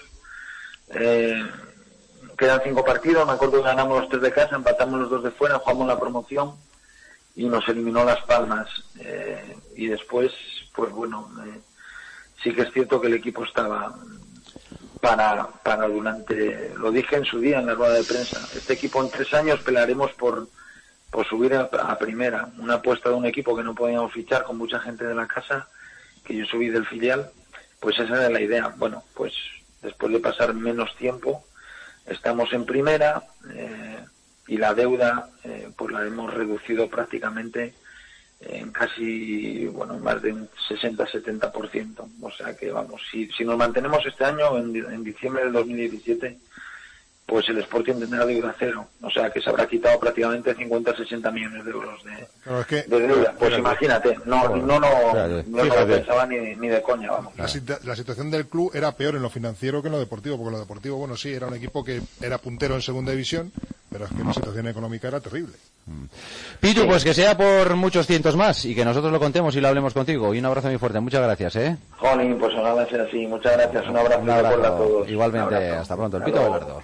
quedan 5 partidos, me acuerdo que ganamos los 3 de casa, empatamos los 2 de fuera, jugamos la promoción y nos eliminó Las Palmas, y después, pues bueno, sí que es cierto que el equipo estaba para durante, lo dije en su día en la rueda de prensa, este equipo en 3 años pelearemos por subir a primera, una apuesta de un equipo que no podíamos fichar con mucha gente de la casa, que yo subí del filial, pues esa era la idea. Bueno, pues después de pasar menos tiempo, estamos en primera, y la deuda pues la hemos reducido prácticamente en casi, bueno, más de un 60-70%. O sea que vamos, si nos mantenemos este año, en diciembre del 2017, pues el Sporting tendrá deuda cero. O sea que se habrá quitado prácticamente 50-60 millones de euros de deuda. Pues imagínate, no lo pensaba ni de coña, vamos.
La situación del club era peor en lo financiero que en lo deportivo, porque en lo deportivo, bueno, sí, era un equipo que era puntero en segunda división, pero es que la situación económica era terrible.
Pitu, pues que sea por muchos cientos más y que nosotros lo contemos y lo hablemos contigo. Y un abrazo muy fuerte, muchas gracias,
Jolín, pues nada, es así, muchas gracias, un abrazo a todos.
Igualmente, hasta pronto. El Pito Velardo.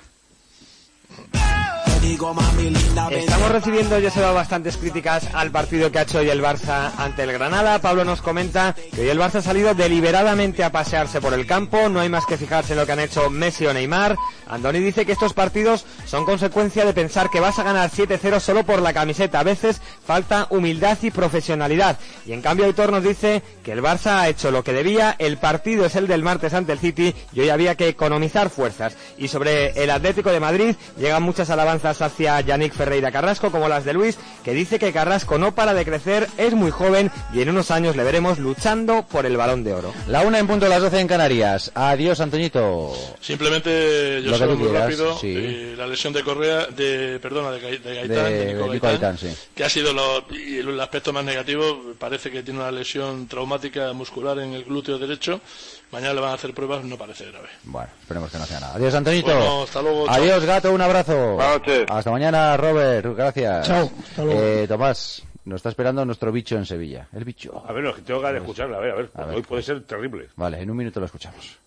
Estamos recibiendo, yo sé, bastantes críticas al partido que ha hecho hoy el Barça ante el Granada. Pablo nos comenta que hoy el Barça ha salido deliberadamente a pasearse por el campo, no hay más que fijarse en lo que han hecho Messi o Neymar. Andoni dice que estos partidos son consecuencia de pensar que vas a ganar 7-0 solo por la camiseta. A veces falta humildad y profesionalidad. Y en cambio Aitor nos dice que el Barça ha hecho lo que debía, el partido es el del martes ante el City y hoy había que economizar fuerzas. Y sobre el Atlético de Madrid llegan muchas alabanzas hacia Yannick Ferreira Carrasco, como las de Luis, que dice que Carrasco no para de crecer, es muy joven y en unos años le veremos luchando por el Balón de Oro.
La 1 en punto, las 12 en Canarias. Adiós, Antoñito.
Simplemente, yo soy muy rápido,
sí.
La lesión de Correa, de Gaitán, de Nico
Gaitán, sí.
Que ha sido el aspecto más negativo. Parece que tiene una lesión traumática muscular en el glúteo derecho. Mañana le van a hacer pruebas, no parece grave.
Bueno, esperemos que no sea nada. Adiós, Antonito.
Bueno, hasta luego.
Adiós, chao. Gato, un abrazo.
Buenas noches.
Hasta mañana, Robert. Gracias.
Chao. Hasta luego.
Tomás, nos está esperando nuestro bicho en Sevilla. El bicho.
A ver, tengo que escucharla. A ver. Hoy puede ser terrible.
Vale, en un minuto lo escuchamos.